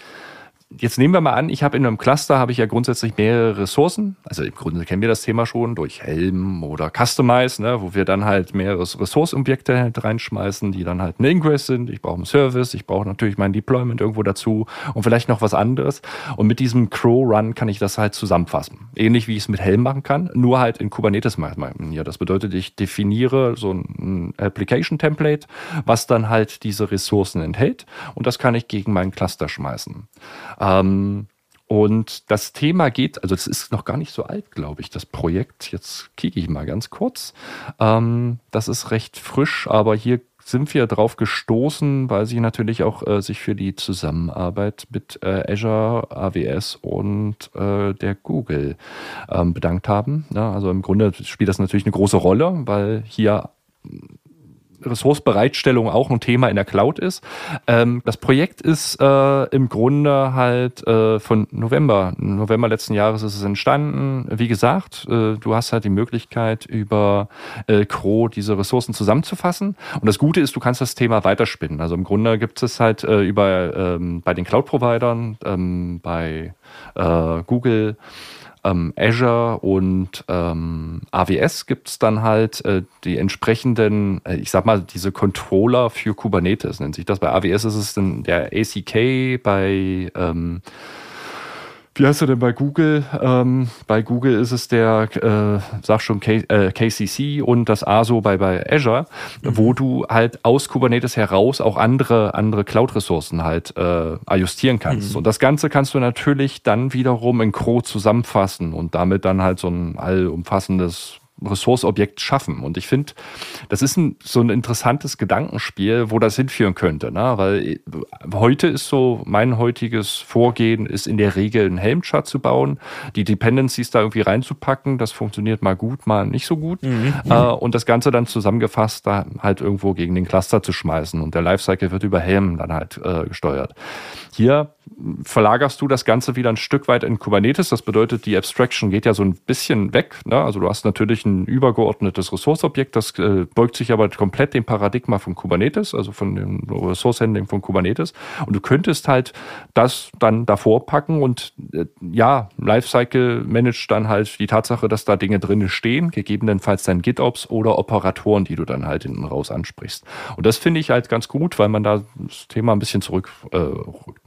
jetzt nehmen wir mal an, ich habe in einem Cluster habe ich ja grundsätzlich mehrere Ressourcen. Also im Grunde kennen wir das Thema schon durch Helm oder Customize, ne, wo wir dann halt mehrere Ressourcenobjekte halt reinschmeißen, die dann halt ein Ingress sind. Ich brauche einen Service, ich brauche natürlich mein Deployment irgendwo dazu und vielleicht noch was anderes. Und mit diesem Crow-Run kann ich das halt zusammenfassen. Ähnlich wie ich es mit Helm machen kann, nur halt in Kubernetes machen. Ja, das bedeutet, ich definiere so ein Application-Template, was dann halt diese Ressourcen enthält, und das kann ich gegen meinen Cluster schmeißen. Ähm, und das Thema geht, also es ist noch gar nicht so alt, glaube ich, das Projekt. Jetzt kicke ich mal ganz kurz. Ähm, das ist recht frisch, aber hier sind wir drauf gestoßen, weil sie natürlich auch äh, sich für die Zusammenarbeit mit äh, Azure, A W S und äh, der Google ähm, bedankt haben. Ja, also im Grunde spielt das natürlich eine große Rolle, weil hier Ressourcebereitstellung auch ein Thema in der Cloud ist. Ähm, das Projekt ist äh, im Grunde halt äh, von November, November letzten Jahres ist es entstanden. Wie gesagt, äh, du hast halt die Möglichkeit, über äh, Crow diese Ressourcen zusammenzufassen. Und das Gute ist, du kannst das Thema weiterspinnen. Also im Grunde gibt es halt äh, über ähm, bei den Cloud-Providern, ähm, bei äh, Google, Ähm, Azure und ähm, A W S gibt es dann halt äh, die entsprechenden, äh, ich sag mal, diese Controller für Kubernetes, nennt sich das. Bei A W S ist es dann der A C K, bei ähm, wie heißt er denn bei Google? Ähm, bei Google ist es der, äh, sag schon, K, äh, K C C und das A S O bei, bei Azure, mhm. wo du halt aus Kubernetes heraus auch andere, andere Cloud-Ressourcen halt äh, adjustieren kannst. Mhm. Und das Ganze kannst du natürlich dann wiederum in Crow zusammenfassen und damit dann halt so ein allumfassendes Ressourceobjekt schaffen. Und ich finde, das ist ein, so ein interessantes Gedankenspiel, wo das hinführen könnte, ne? Weil heute ist so, mein heutiges Vorgehen ist in der Regel einen Helm-Chart zu bauen, die Dependencies da irgendwie reinzupacken, das funktioniert mal gut, mal nicht so gut, mhm. äh, und das Ganze dann zusammengefasst da halt irgendwo gegen den Cluster zu schmeißen, und der Lifecycle wird über Helm dann halt äh, gesteuert. Hier verlagerst du das Ganze wieder ein Stück weit in Kubernetes. Das bedeutet, die Abstraction geht ja so ein bisschen weg, ne? Also du hast natürlich ein übergeordnetes Ressourceobjekt, das äh, beugt sich aber komplett dem Paradigma von Kubernetes, also von dem Resource-Handling von Kubernetes. Und du könntest halt das dann davor packen und äh, ja, Lifecycle managt dann halt die Tatsache, dass da Dinge drin stehen, gegebenenfalls dann GitOps oder Operatoren, die du dann halt hinten raus ansprichst. Und das finde ich halt ganz gut, weil man da das Thema ein bisschen zurückrückt, äh, ne? Also damit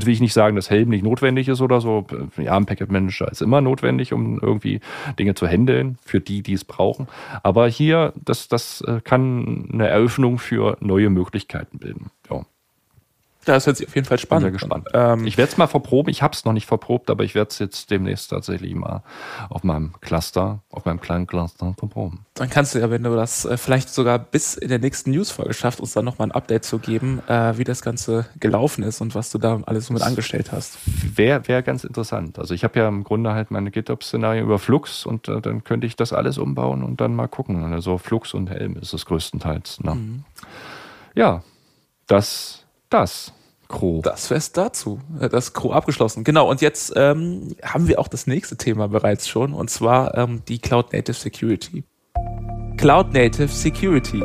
damit will ich nicht sagen, dass Helm nicht notwendig ist oder so. Ja, ein Packet Manager ist immer notwendig, um irgendwie Dinge zu handeln, für die, die es brauchen. Aber hier, das, das kann eine Eröffnung für neue Möglichkeiten bilden. Ja. Das hört sich auf jeden Fall spannend. Bin sehr gespannt. Ähm, ich werde es mal verproben. Ich habe es noch nicht verprobt, aber ich werde es jetzt demnächst tatsächlich mal auf meinem Cluster, auf meinem kleinen Cluster verproben. Dann kannst du ja, wenn du das äh, vielleicht sogar bis in der nächsten News-Folge schaffst, uns dann nochmal ein Update zu geben, äh, wie das Ganze gelaufen ist und was du da alles so mit angestellt hast. Wäre wär ganz interessant. Also ich habe ja im Grunde halt meine GitHub-Szenarien über Flux und äh, dann könnte ich das alles umbauen und dann mal gucken. Also Flux und Helm ist es größtenteils. Ne? Mhm. Ja, das... Das, Crow. Das wär's dazu. Das Crow abgeschlossen. Genau, und jetzt ähm, haben wir auch das nächste Thema bereits schon, und zwar ähm, die Cloud Native Security. Cloud Native Security.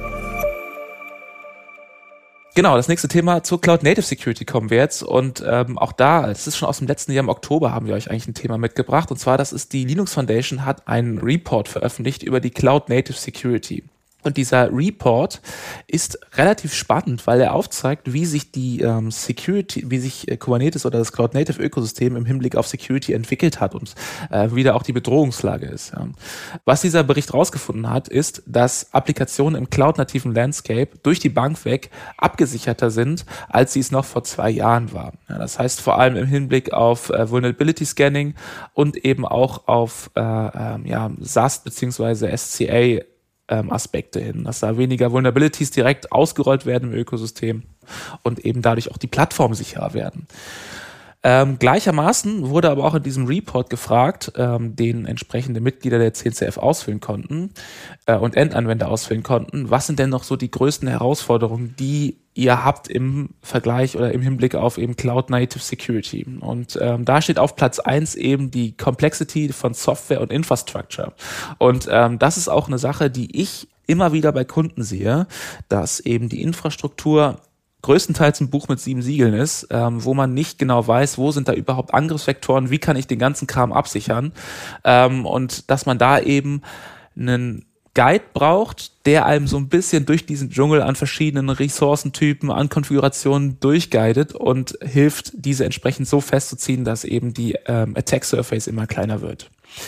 Genau, das nächste Thema zur Cloud Native Security kommen wir jetzt, und ähm, auch da, es ist schon aus dem letzten Jahr im Oktober, haben wir euch eigentlich ein Thema mitgebracht, und zwar, das ist die Linux Foundation hat einen Report veröffentlicht über die Cloud Native Security. Und dieser Report ist relativ spannend, weil er aufzeigt, wie sich die ähm, Security, wie sich äh, Kubernetes oder das Cloud-Native-Ökosystem im Hinblick auf Security entwickelt hat und äh, wie da auch die Bedrohungslage ist. Ja. Was dieser Bericht rausgefunden hat, ist, dass Applikationen im Cloud-nativen Landscape durch die Bank weg abgesicherter sind, als sie es noch vor zwei Jahren waren. Ja, das heißt vor allem im Hinblick auf äh, Vulnerability Scanning und eben auch auf äh, äh, ja, S A S T bzw. S C A Ähm, Aspekte hin, dass da weniger Vulnerabilities direkt ausgerollt werden im Ökosystem und eben dadurch auch die Plattformen sicherer werden. Ähm, gleichermaßen wurde aber auch in diesem Report gefragt, ähm, den entsprechende Mitglieder der C N C F ausfüllen konnten äh, und Endanwender ausfüllen konnten, was sind denn noch so die größten Herausforderungen, die ihr habt im Vergleich oder im Hinblick auf eben Cloud Native Security. Und ähm, da steht auf Platz eins eben die Complexity von Software und Infrastructure. Und ähm, das ist auch eine Sache, die ich immer wieder bei Kunden sehe, dass eben die Infrastruktur größtenteils ein Buch mit sieben Siegeln ist, ähm, wo man nicht genau weiß, wo sind da überhaupt Angriffsvektoren, wie kann ich den ganzen Kram absichern, ähm, und dass man da eben einen Guide braucht, der einem so ein bisschen durch diesen Dschungel an verschiedenen Ressourcentypen, an Konfigurationen durchguidet und hilft, diese entsprechend so festzuziehen, dass eben die ähm, Attack Surface immer kleiner wird.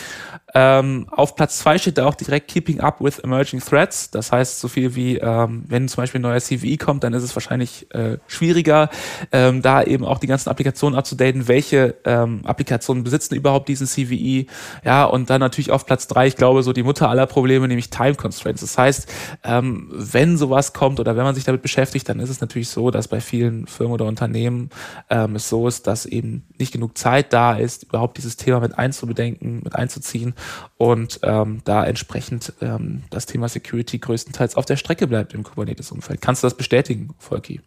Ähm, auf Platz zwei steht da auch direkt Keeping Up with Emerging Threats. Das heißt so viel wie, ähm, wenn zum Beispiel ein neuer C V E kommt, dann ist es wahrscheinlich äh, schwieriger, ähm, da eben auch die ganzen Applikationen abzudaten. Welche ähm, Applikationen besitzen überhaupt diesen C V E? Ja, und dann natürlich auf Platz drei, ich glaube, so die Mutter aller Probleme, nämlich Time Constraints. Das heißt, ähm, wenn sowas kommt oder wenn man sich damit beschäftigt, dann ist es natürlich so, dass bei vielen Firmen oder Unternehmen ähm, es so ist, dass eben nicht genug Zeit da ist, überhaupt dieses Thema mit einzubedenken, mit einzuziehen, und ähm, da entsprechend ähm, das Thema Security größtenteils auf der Strecke bleibt im Kubernetes-Umfeld. Kannst du das bestätigen, Volki?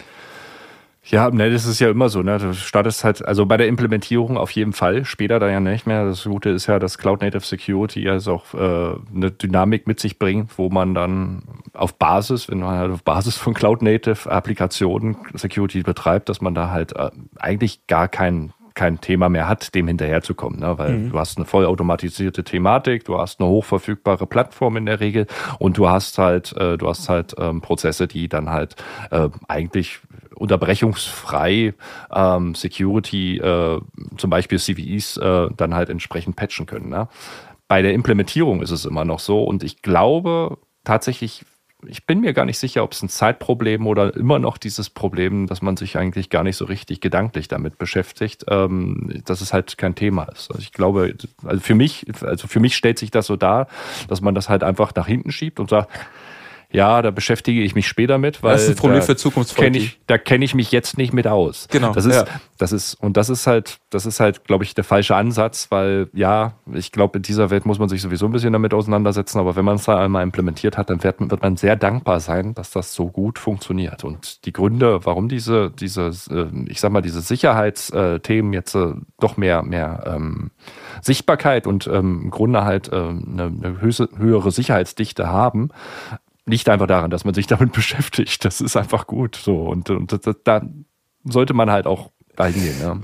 Ja, ne, das ist ja immer so, ne? Du startest halt, also bei der Implementierung auf jeden Fall, später dann ja nicht mehr. Das Gute ist ja, dass Cloud Native Security also auch äh, eine Dynamik mit sich bringt, wo man dann auf Basis, wenn man halt auf Basis von Cloud Native Applikationen Security betreibt, dass man da halt äh, eigentlich gar keinen kein Thema mehr hat, dem hinterherzukommen, ne? Weil mhm. du hast eine vollautomatisierte Thematik, du hast eine hochverfügbare Plattform in der Regel und du hast halt, äh, du hast halt ähm, Prozesse, die dann halt äh, eigentlich unterbrechungsfrei ähm, Security, äh, zum Beispiel C V Es, äh, dann halt entsprechend patchen können. Ne? Bei der Implementierung ist es immer noch so, und ich glaube tatsächlich, ich bin mir gar nicht sicher, ob es ein Zeitproblem oder immer noch dieses Problem, dass man sich eigentlich gar nicht so richtig gedanklich damit beschäftigt, ähm, dass es halt kein Thema ist. Also ich glaube, also für mich, also für mich stellt sich das so dar, dass man das halt einfach nach hinten schiebt und sagt, ja, da beschäftige ich mich später mit, weil das ist ein Problem für Zukunftsfolge. Kenn ich, da kenne ich mich jetzt nicht mit aus. Genau. Das ist, ja. das ist, und das ist halt, das ist halt, glaube ich, der falsche Ansatz, weil ja, ich glaube, in dieser Welt muss man sich sowieso ein bisschen damit auseinandersetzen, aber wenn man es da einmal implementiert hat, dann wird, wird man sehr dankbar sein, dass das so gut funktioniert. Und die Gründe, warum diese, diese, ich sag mal, diese Sicherheitsthemen jetzt doch mehr, mehr ähm, Sichtbarkeit und ähm, im Grunde halt ähm, eine, eine höhere Sicherheitsdichte haben, liegt einfach daran, dass man sich damit beschäftigt. Das ist einfach gut. So. Und, und da sollte man halt auch reingehen. Ja.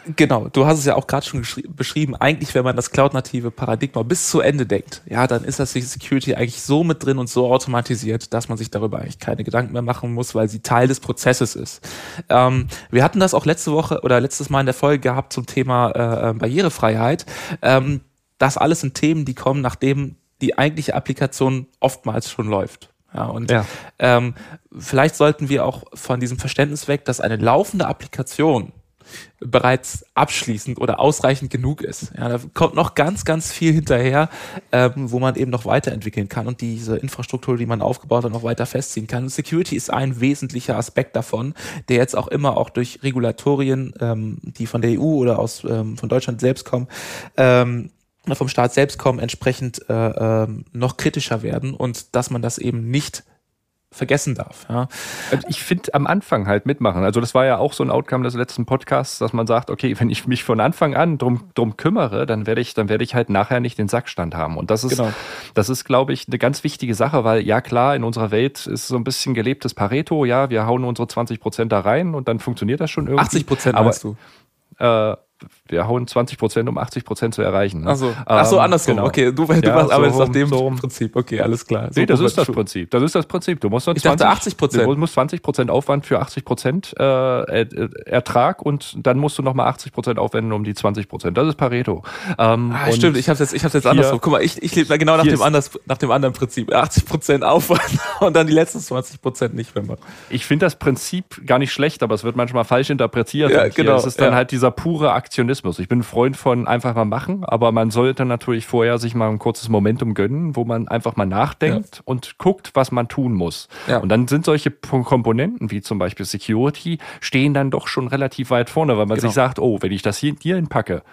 Genau, du hast es ja auch gerade schon beschrieben, eigentlich wenn man das cloud-native Paradigma bis zu Ende denkt, ja, dann ist das Security eigentlich so mit drin und so automatisiert, dass man sich darüber eigentlich keine Gedanken mehr machen muss, weil sie Teil des Prozesses ist. Ähm, wir hatten das auch letzte Woche oder letztes Mal in der Folge gehabt zum Thema äh, Barrierefreiheit. Ähm, das alles sind Themen, die kommen, nachdem die eigentliche Applikation oftmals schon läuft. Ja, und ja. Ähm, vielleicht sollten wir auch von diesem Verständnis weg, dass eine laufende Applikation bereits abschließend oder ausreichend genug ist. Ja, da kommt noch ganz, ganz viel hinterher, ähm, wo man eben noch weiterentwickeln kann und diese Infrastruktur, die man aufgebaut hat, noch weiter festziehen kann. Security ist ein wesentlicher Aspekt davon, der jetzt auch immer auch durch Regulatorien, ähm, die von der E U oder aus ähm, von Deutschland selbst kommen, ähm, vom Staat selbst kommen, entsprechend äh, äh, noch kritischer werden und dass man das eben nicht vergessen darf. Ja. Also ich finde am Anfang halt mitmachen. Also das war ja auch so ein Outcome des letzten Podcasts, dass man sagt, okay, wenn ich mich von Anfang an drum, drum kümmere, dann werde ich, dann werde ich halt nachher nicht den Sackstand haben. Und das ist, genau. das ist, glaube ich, eine ganz wichtige Sache, weil ja klar, in unserer Welt ist so ein bisschen gelebtes Pareto. Ja, wir hauen unsere zwanzig Prozent da rein und dann funktioniert das schon irgendwie. achtzig Prozent meinst du? Äh, wir hauen zwanzig Prozent, um achtzig Prozent zu erreichen. Ne? Ach so, Ach so andersrum. Genau. Okay, du, du ja, arbeitest so nach dem so Prinzip. Okay, alles klar. So nee, das ist das Prinzip. Das ist das Prinzip. Du musst nur ich dachte achtzig Prozent. Du musst zwanzig Prozent Aufwand für achtzig Prozent äh, Ertrag und dann musst du nochmal achtzig Prozent aufwenden um die zwanzig Prozent. Das ist Pareto. Ähm, ah, stimmt, ich hab's jetzt, ich hab's jetzt andersrum. Guck mal, ich, ich lebe da genau nach dem, anders, nach dem anderen Prinzip. achtzig Prozent Aufwand und dann die letzten zwanzig Prozent nicht mehr machen. Ich finde das Prinzip gar nicht schlecht, aber es wird manchmal falsch interpretiert. Ja, genau. Es ist dann ja. halt dieser pure Aktionismus. Ich bin Freund von einfach mal machen, aber man sollte natürlich vorher sich mal ein kurzes Momentum gönnen, wo man einfach mal nachdenkt ja. und guckt, was man tun muss. Ja. Und dann sind solche Komponenten wie zum Beispiel Security stehen dann doch schon relativ weit vorne, weil man genau. sich sagt, oh, wenn ich das hier, hier hinpacke,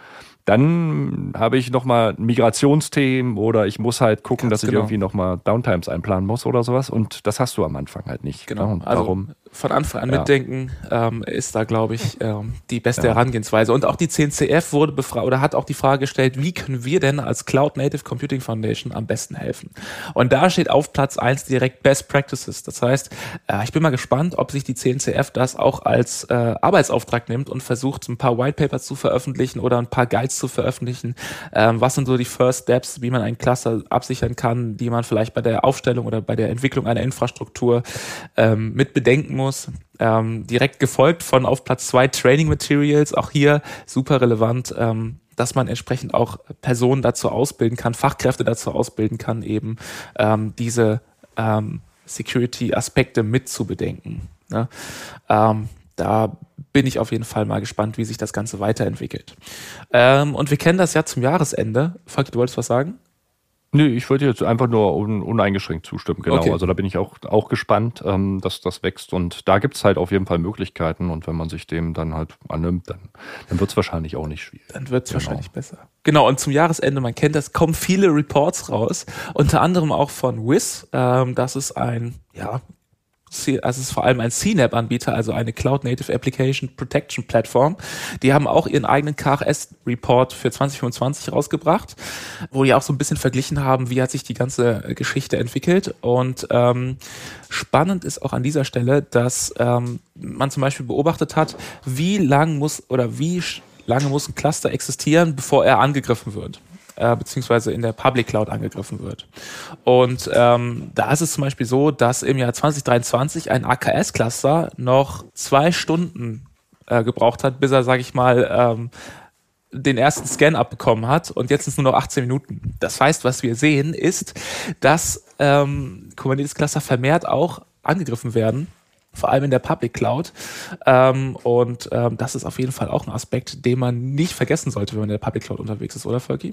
dann habe ich nochmal Migrationsthemen oder ich muss halt gucken, Ganz dass ich genau. irgendwie nochmal Downtimes einplanen muss oder sowas. Und das hast du am Anfang halt nicht. Genau. Und also warum? Von Anfang an ja. mitdenken ähm, ist da, glaube ich, ähm, die beste ja. Herangehensweise. Und auch die C N C F wurde befragt oder hat auch die Frage gestellt, wie können wir denn als Cloud Native Computing Foundation am besten helfen? Und da steht auf Platz eins direkt Best Practices. Das heißt, äh, ich bin mal gespannt, ob sich die C N C F das auch als äh, Arbeitsauftrag nimmt und versucht, ein paar White Papers zu veröffentlichen oder ein paar Guides zu veröffentlichen. Ähm, was sind so die First Steps, wie man einen Cluster absichern kann, die man vielleicht bei der Aufstellung oder bei der Entwicklung einer Infrastruktur ähm, mit bedenken muss. Ähm, direkt gefolgt von auf Platz zwei Training Materials, auch hier super relevant, ähm, dass man entsprechend auch Personen dazu ausbilden kann, Fachkräfte dazu ausbilden kann, eben ähm, diese ähm, Security-Aspekte mit zu bedenken. Ne? Ähm, da bin ich auf jeden Fall mal gespannt, wie sich das Ganze weiterentwickelt. Ähm, und wir kennen das ja zum Jahresende. Falk, du wolltest was sagen? Nö, ich würde jetzt einfach nur un, uneingeschränkt zustimmen, genau. Okay. Also da bin ich auch, auch gespannt, ähm, dass das wächst und da gibt's halt auf jeden Fall Möglichkeiten und wenn man sich dem dann halt annimmt, dann, dann wird's wahrscheinlich auch nicht schwierig. Dann wird's genau. wahrscheinlich besser. Genau, und zum Jahresende, man kennt das, kommen viele Reports raus, unter anderem auch von Wiz. Ähm, das ist ein, ja, also es ist vor allem ein C NAPP-Anbieter, also eine Cloud Native Application Protection Plattform. Die haben auch ihren eigenen K H S-Report für zwanzig fünfundzwanzig rausgebracht, wo die auch so ein bisschen verglichen haben, wie hat sich die ganze Geschichte entwickelt. Und ähm, spannend ist auch an dieser Stelle, dass ähm, man zum Beispiel beobachtet hat, wie lang muss oder wie lange muss ein Cluster existieren, bevor er angegriffen wird. Beziehungsweise in der Public Cloud angegriffen wird. Und ähm, da ist es zum Beispiel so, dass im Jahr zwanzig dreiundzwanzig ein A K S-Cluster noch zwei Stunden äh, gebraucht hat, bis er, sage ich mal, ähm, den ersten Scan abbekommen hat und jetzt sind es nur noch achtzehn Minuten. Das heißt, was wir sehen, ist, dass ähm, Kubernetes-Cluster vermehrt auch angegriffen werden, vor allem in der Public Cloud. Ähm, und ähm, das ist auf jeden Fall auch ein Aspekt, den man nicht vergessen sollte, wenn man in der Public Cloud unterwegs ist, oder Volki?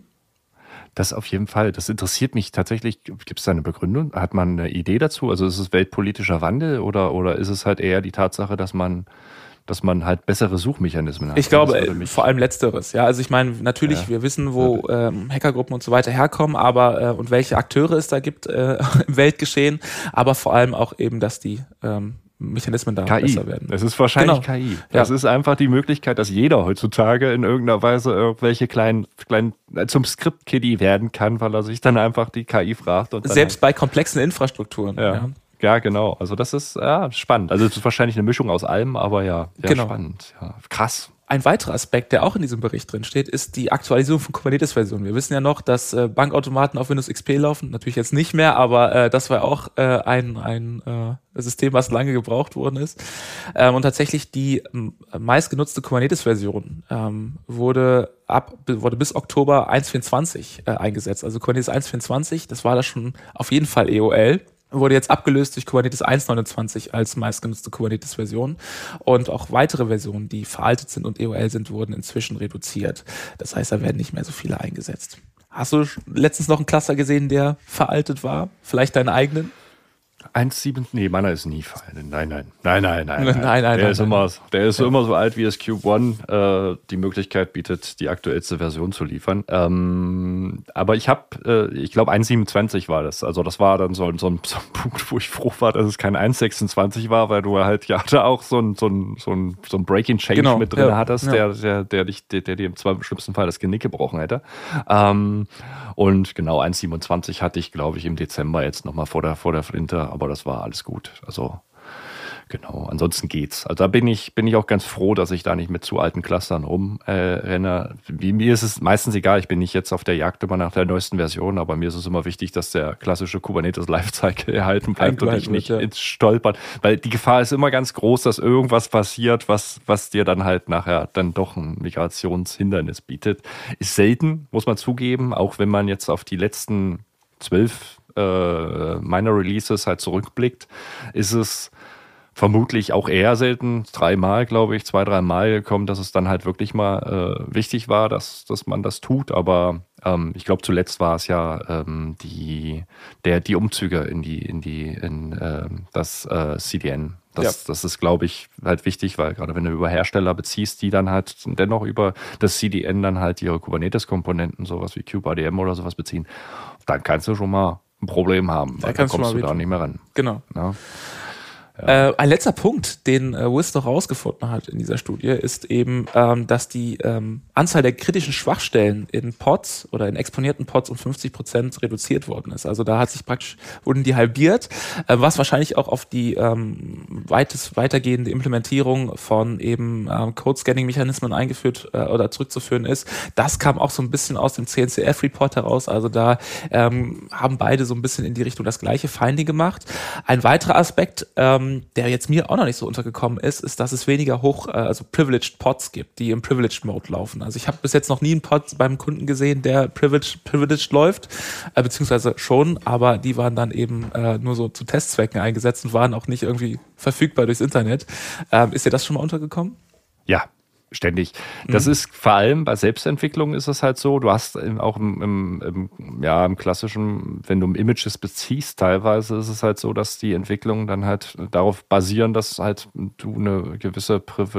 Das auf jeden Fall. Das interessiert mich tatsächlich. Gibt es da eine Begründung? Hat man eine Idee dazu? Also ist es weltpolitischer Wandel oder, oder ist es halt eher die Tatsache, dass man, dass man halt bessere Suchmechanismen hat? Ich glaube, vor allem Letzteres. Ja, also ich meine, natürlich, ja. wir wissen, wo ähm, Hackergruppen und so weiter herkommen, aber äh, und welche Akteure es da gibt äh, im Weltgeschehen, aber vor allem auch eben, dass die ähm, Mechanismen da K I. besser werden. Es ist wahrscheinlich genau. K I. Ja. Das ist einfach die Möglichkeit, dass jeder heutzutage in irgendeiner Weise irgendwelche kleinen, kleinen zum Script-Kiddie werden kann, weil er sich dann einfach die K I fragt. Und selbst bei komplexen Infrastrukturen. Ja. ja. Ja, genau. Also das ist ja spannend. Also es ist wahrscheinlich eine Mischung aus allem, aber ja, ja genau. spannend. Ja, krass. ein weiterer Aspekt, der auch in diesem Bericht drin steht, ist die Aktualisierung von Kubernetes-Versionen. Wir wissen ja noch, dass äh, Bankautomaten auf Windows X P laufen, natürlich jetzt nicht mehr, aber äh, das war auch äh, ein, ein äh, System, was lange gebraucht worden ist. Ähm, und tatsächlich die ähm, meistgenutzte Kubernetes-Version ähm, wurde ab wurde bis Oktober eins Punkt vierundzwanzig äh, eingesetzt. Also Kubernetes eins Punkt vierundzwanzig, das war da schon auf jeden Fall E O L. Wurde jetzt abgelöst durch Kubernetes eins Punkt neunundzwanzig als meistgenutzte Kubernetes-Version. Und auch weitere Versionen, die veraltet sind und E O L sind, wurden inzwischen reduziert. Das heißt, da werden nicht mehr so viele eingesetzt. Hast du letztens noch einen Cluster gesehen, der veraltet war? Vielleicht deinen eigenen? eins Punkt sieben, nee, meiner ist nie veraltet. Nein, nein, nein, nein, nein. Nein, nein, nein. Der nein, ist, nein. Immer, der ist Ja. immer so alt, wie das Cube One äh, die Möglichkeit bietet, die aktuellste Version zu liefern. Ähm, aber ich habe, äh, ich glaube, eins Punkt siebenundzwanzig war das. Also das war dann so, so, ein, so ein Punkt, wo ich froh war, dass es kein eins Punkt sechsundzwanzig war, weil du halt ja da auch so ein, so ein, so ein, so ein Breaking Change Genau, mit drin ja, hattest, ja. der, der, der, dich, der, der dir im zwar- schlimmsten Fall das Genick gebrochen hätte. Ähm, und genau, eins Punkt siebenundzwanzig hatte ich, glaube ich, im Dezember jetzt nochmal vor der, vor der Flinte, aber das war alles gut. Also genau, ansonsten geht's. Also da bin ich, bin ich auch ganz froh, dass ich da nicht mit zu alten Clustern rumrenne. Äh, Wie mir ist es meistens egal, ich bin nicht jetzt auf der Jagd immer nach der neuesten Version, aber mir ist es immer wichtig, dass der klassische Kubernetes Lifecycle erhalten bleibt und ich nicht wird, ja. ins Stolpern. Weil die Gefahr ist immer ganz groß, dass irgendwas passiert, was, was dir dann halt nachher dann doch ein Migrationshindernis bietet. Ist selten, muss man zugeben, auch wenn man jetzt auf die letzten zwölf äh, Minor Releases halt zurückblickt, ist es vermutlich auch eher selten, dreimal, glaube ich, zwei, dreimal gekommen, dass es dann halt wirklich mal äh, wichtig war, dass, dass man das tut. Aber ähm, ich glaube, zuletzt war es ja ähm, die, der, die Umzüge in die, in die, in ähm, das äh, C D N. Das, ja. das ist, glaube ich, halt wichtig, weil gerade wenn du über Hersteller beziehst, die dann halt dennoch über das C D N dann halt ihre Kubernetes-Komponenten, sowas wie KubeADM oder sowas beziehen, dann kannst du schon mal ein Problem haben, da weil dann kommst du da nicht mehr ran. Genau. Ja. Ja. Äh, ein letzter Punkt, den äh, W I S noch rausgefunden hat in dieser Studie, ist eben, ähm, dass die ähm, Anzahl der kritischen Schwachstellen in Pods oder in exponierten Pods um fünfzig Prozent reduziert worden ist. Also da hat sich praktisch, wurden die halbiert, äh, was wahrscheinlich auch auf die ähm, weites, weitergehende Implementierung von eben ähm, Code-Scanning-Mechanismen eingeführt äh, oder zurückzuführen ist. Das kam auch so ein bisschen aus dem C N C F-Report heraus. Also da ähm, haben beide so ein bisschen in die Richtung das gleiche Finding gemacht. Ein weiterer Aspekt, ähm, der jetzt mir auch noch nicht so untergekommen ist, ist, dass es weniger hoch, also Privileged Pods gibt, die im Privileged Mode laufen. Also ich habe bis jetzt noch nie einen Pod beim Kunden gesehen, der Privileged, privileged läuft, äh, beziehungsweise schon, aber die waren dann eben äh, nur so zu Testzwecken eingesetzt und waren auch nicht irgendwie verfügbar durchs Internet. Ähm, ist dir das schon mal untergekommen? Ja. Ständig. Das mhm. ist vor allem bei Selbstentwicklung ist es halt so, du hast auch im, im, im, ja, im klassischen, wenn du Images beziehst, teilweise ist es halt so, dass die Entwicklungen dann halt darauf basieren, dass halt du eine gewisse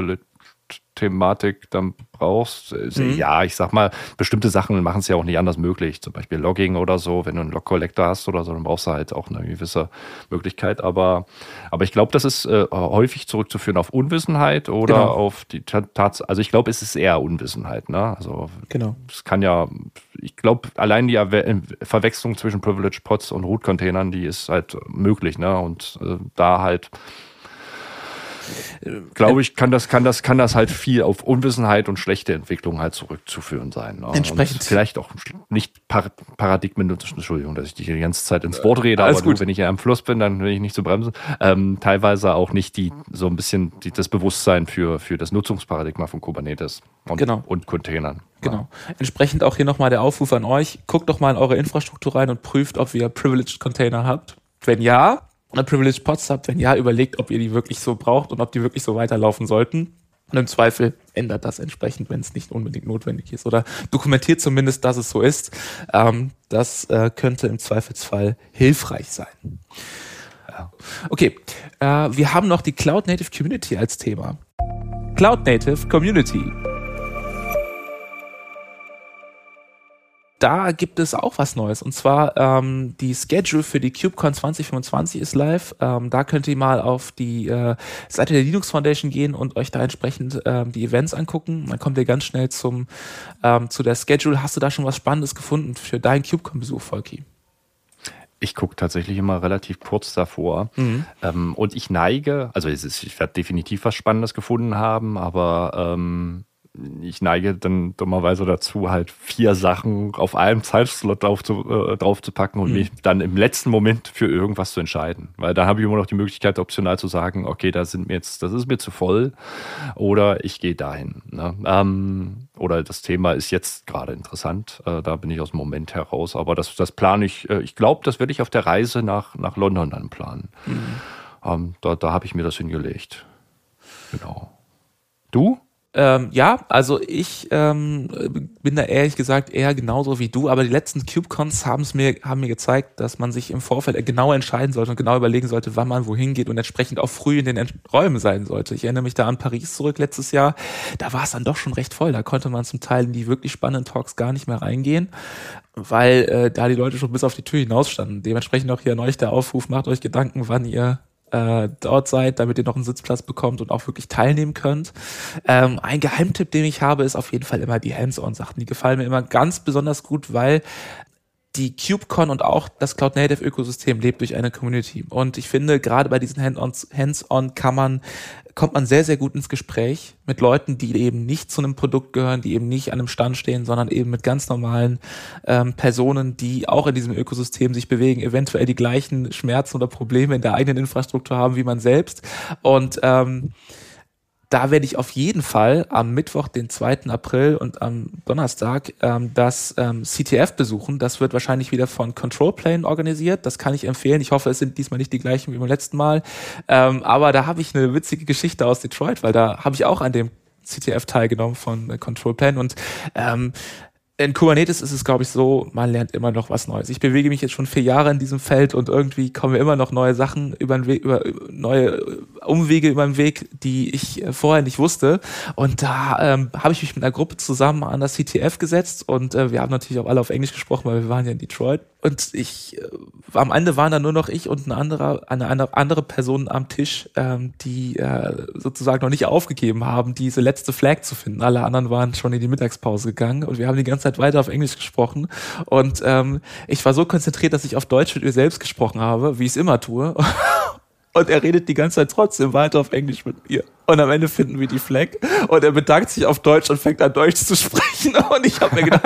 Privilege-Thematik dann brauchst. Mhm. Ja, ich sag mal, bestimmte Sachen machen es ja auch nicht anders möglich. Zum Beispiel Logging oder so, wenn du einen Log-Collector hast oder so, dann brauchst du halt auch eine gewisse Möglichkeit. Aber, aber ich glaube, das ist äh, häufig zurückzuführen auf Unwissenheit oder genau. auf die Tatsache. Also ich glaube, es ist eher Unwissenheit. Ne? Also genau. Es kann ja, ich glaube, allein die Verwechslung zwischen Privileged Pods und Root-Containern, die ist halt möglich. Ne? Und äh, da halt glaube ich, kann das, kann das, kann das halt viel auf Unwissenheit und schlechte Entwicklung halt zurückzuführen sein. Ne? Entsprechend. Und vielleicht auch nicht Par- Paradigmen, Entschuldigung, dass ich dich die ganze Zeit ins Wort rede, Alles aber du, wenn ich ja am Fluss bin, dann will ich nicht zu bremsen. Ähm, teilweise auch nicht die, so ein bisschen die, das Bewusstsein für, für das Nutzungsparadigma von Kubernetes und, genau. und Containern. Genau. Ja. Entsprechend auch hier nochmal der Aufruf an euch. Guckt doch mal in eure Infrastruktur rein und prüft, ob ihr Privileged Container habt. Wenn ja, oder Privileged Pods habt, wenn ja, überlegt, ob ihr die wirklich so braucht und ob die wirklich so weiterlaufen sollten. Und im Zweifel ändert das entsprechend, wenn es nicht unbedingt notwendig ist. Oder dokumentiert zumindest, dass es so ist. Ähm, das äh, könnte im Zweifelsfall hilfreich sein. Ja. Okay, äh, wir haben noch die Cloud Native Community als Thema. Cloud Native Community. Da gibt es auch was Neues, und zwar ähm, die Schedule für die KubeCon zwanzig fünfundzwanzig ist live. Ähm, da könnt ihr mal auf die äh, Seite der Linux Foundation gehen und euch da entsprechend ähm, die Events angucken. Dann kommt ihr ganz schnell zum ähm, zu der Schedule. Hast du da schon was Spannendes gefunden für deinen KubeCon-Besuch, Volki? Ich gucke tatsächlich immer relativ kurz davor. Mhm. Ähm, und ich neige, also es ist, ich werde definitiv was Spannendes gefunden haben, aber ähm, ich neige dann dummerweise dazu, halt vier Sachen auf einem Zeitslot drauf zu, äh, drauf zu packen und mhm. mich dann im letzten Moment für irgendwas zu entscheiden. Weil da habe ich immer noch die Möglichkeit, optional zu sagen, okay, da sind mir jetzt, das ist mir zu voll oder ich gehe dahin. Ne? Ähm, oder das Thema ist jetzt gerade interessant, äh, da bin ich aus dem Moment heraus. Aber das, das plane ich, äh, ich glaube, das werde ich auf der Reise nach, nach London dann planen. Mhm. Ähm, da da habe ich mir das hingelegt. Genau. Du? Ähm, ja, also ich ähm, bin da ehrlich gesagt eher genauso wie du, aber die letzten KubeCons haben es mir, haben mir gezeigt, dass man sich im Vorfeld genau entscheiden sollte und genau überlegen sollte, wann man wohin geht und entsprechend auch früh in den Ent- Räumen sein sollte. Ich erinnere mich da an Paris zurück letztes Jahr, da war es dann doch schon recht voll, da konnte man zum Teil in die wirklich spannenden Talks gar nicht mehr reingehen, weil äh, da die Leute schon bis auf die Tür hinaus standen. Dementsprechend auch hier neulich der Aufruf, macht euch Gedanken, wann ihr Äh, dort seid, damit ihr noch einen Sitzplatz bekommt und auch wirklich teilnehmen könnt. Ähm, ein Geheimtipp, den ich habe, ist auf jeden Fall immer die Hands-on-Sachen. Die gefallen mir immer ganz besonders gut, weil die KubeCon und auch das Cloud-Native-Ökosystem lebt durch eine Community. Und ich finde, gerade bei diesen Hands-on kann man, kommt man sehr, sehr gut ins Gespräch mit Leuten, die eben nicht zu einem Produkt gehören, die eben nicht an einem Stand stehen, sondern eben mit ganz normalen ähm, Personen, die auch in diesem Ökosystem sich bewegen, eventuell die gleichen Schmerzen oder Probleme in der eigenen Infrastruktur haben wie man selbst. Und ähm, da werde ich auf jeden Fall am Mittwoch, den zweiten April und am Donnerstag ähm, das ähm, C T F besuchen. Das wird wahrscheinlich wieder von Control Plane organisiert. Das kann ich empfehlen. Ich hoffe, es sind diesmal nicht die gleichen wie beim letzten Mal. Ähm, aber da habe ich eine witzige Geschichte aus Detroit, weil da habe ich auch an dem C T F teilgenommen von äh, Control Plane und ähm, in Kubernetes ist es, glaube ich, so, man lernt immer noch was Neues. Ich bewege mich jetzt schon vier Jahre in diesem Feld und irgendwie kommen mir immer noch neue Sachen über den Weg, über neue Umwege über den Weg, die ich vorher nicht wusste. Und da ähm, habe ich mich mit einer Gruppe zusammen an das C T F gesetzt und äh, wir haben natürlich auch alle auf Englisch gesprochen, weil wir waren ja in Detroit. Und ich, äh, am Ende waren da nur noch ich und ein anderer, eine, eine andere Person am Tisch, ähm, die äh, sozusagen noch nicht aufgegeben haben, diese letzte Flag zu finden. Alle anderen waren schon in die Mittagspause gegangen und wir haben die ganze Zeit weiter auf Englisch gesprochen. Und ähm, ich war so konzentriert, dass ich auf Deutsch mit mir selbst gesprochen habe, wie ich es immer tue. Und er redet die ganze Zeit trotzdem weiter auf Englisch mit mir. Und am Ende finden wir die Flag und er bedankt sich auf Deutsch und fängt an Deutsch zu sprechen. Und ich habe mir gedacht,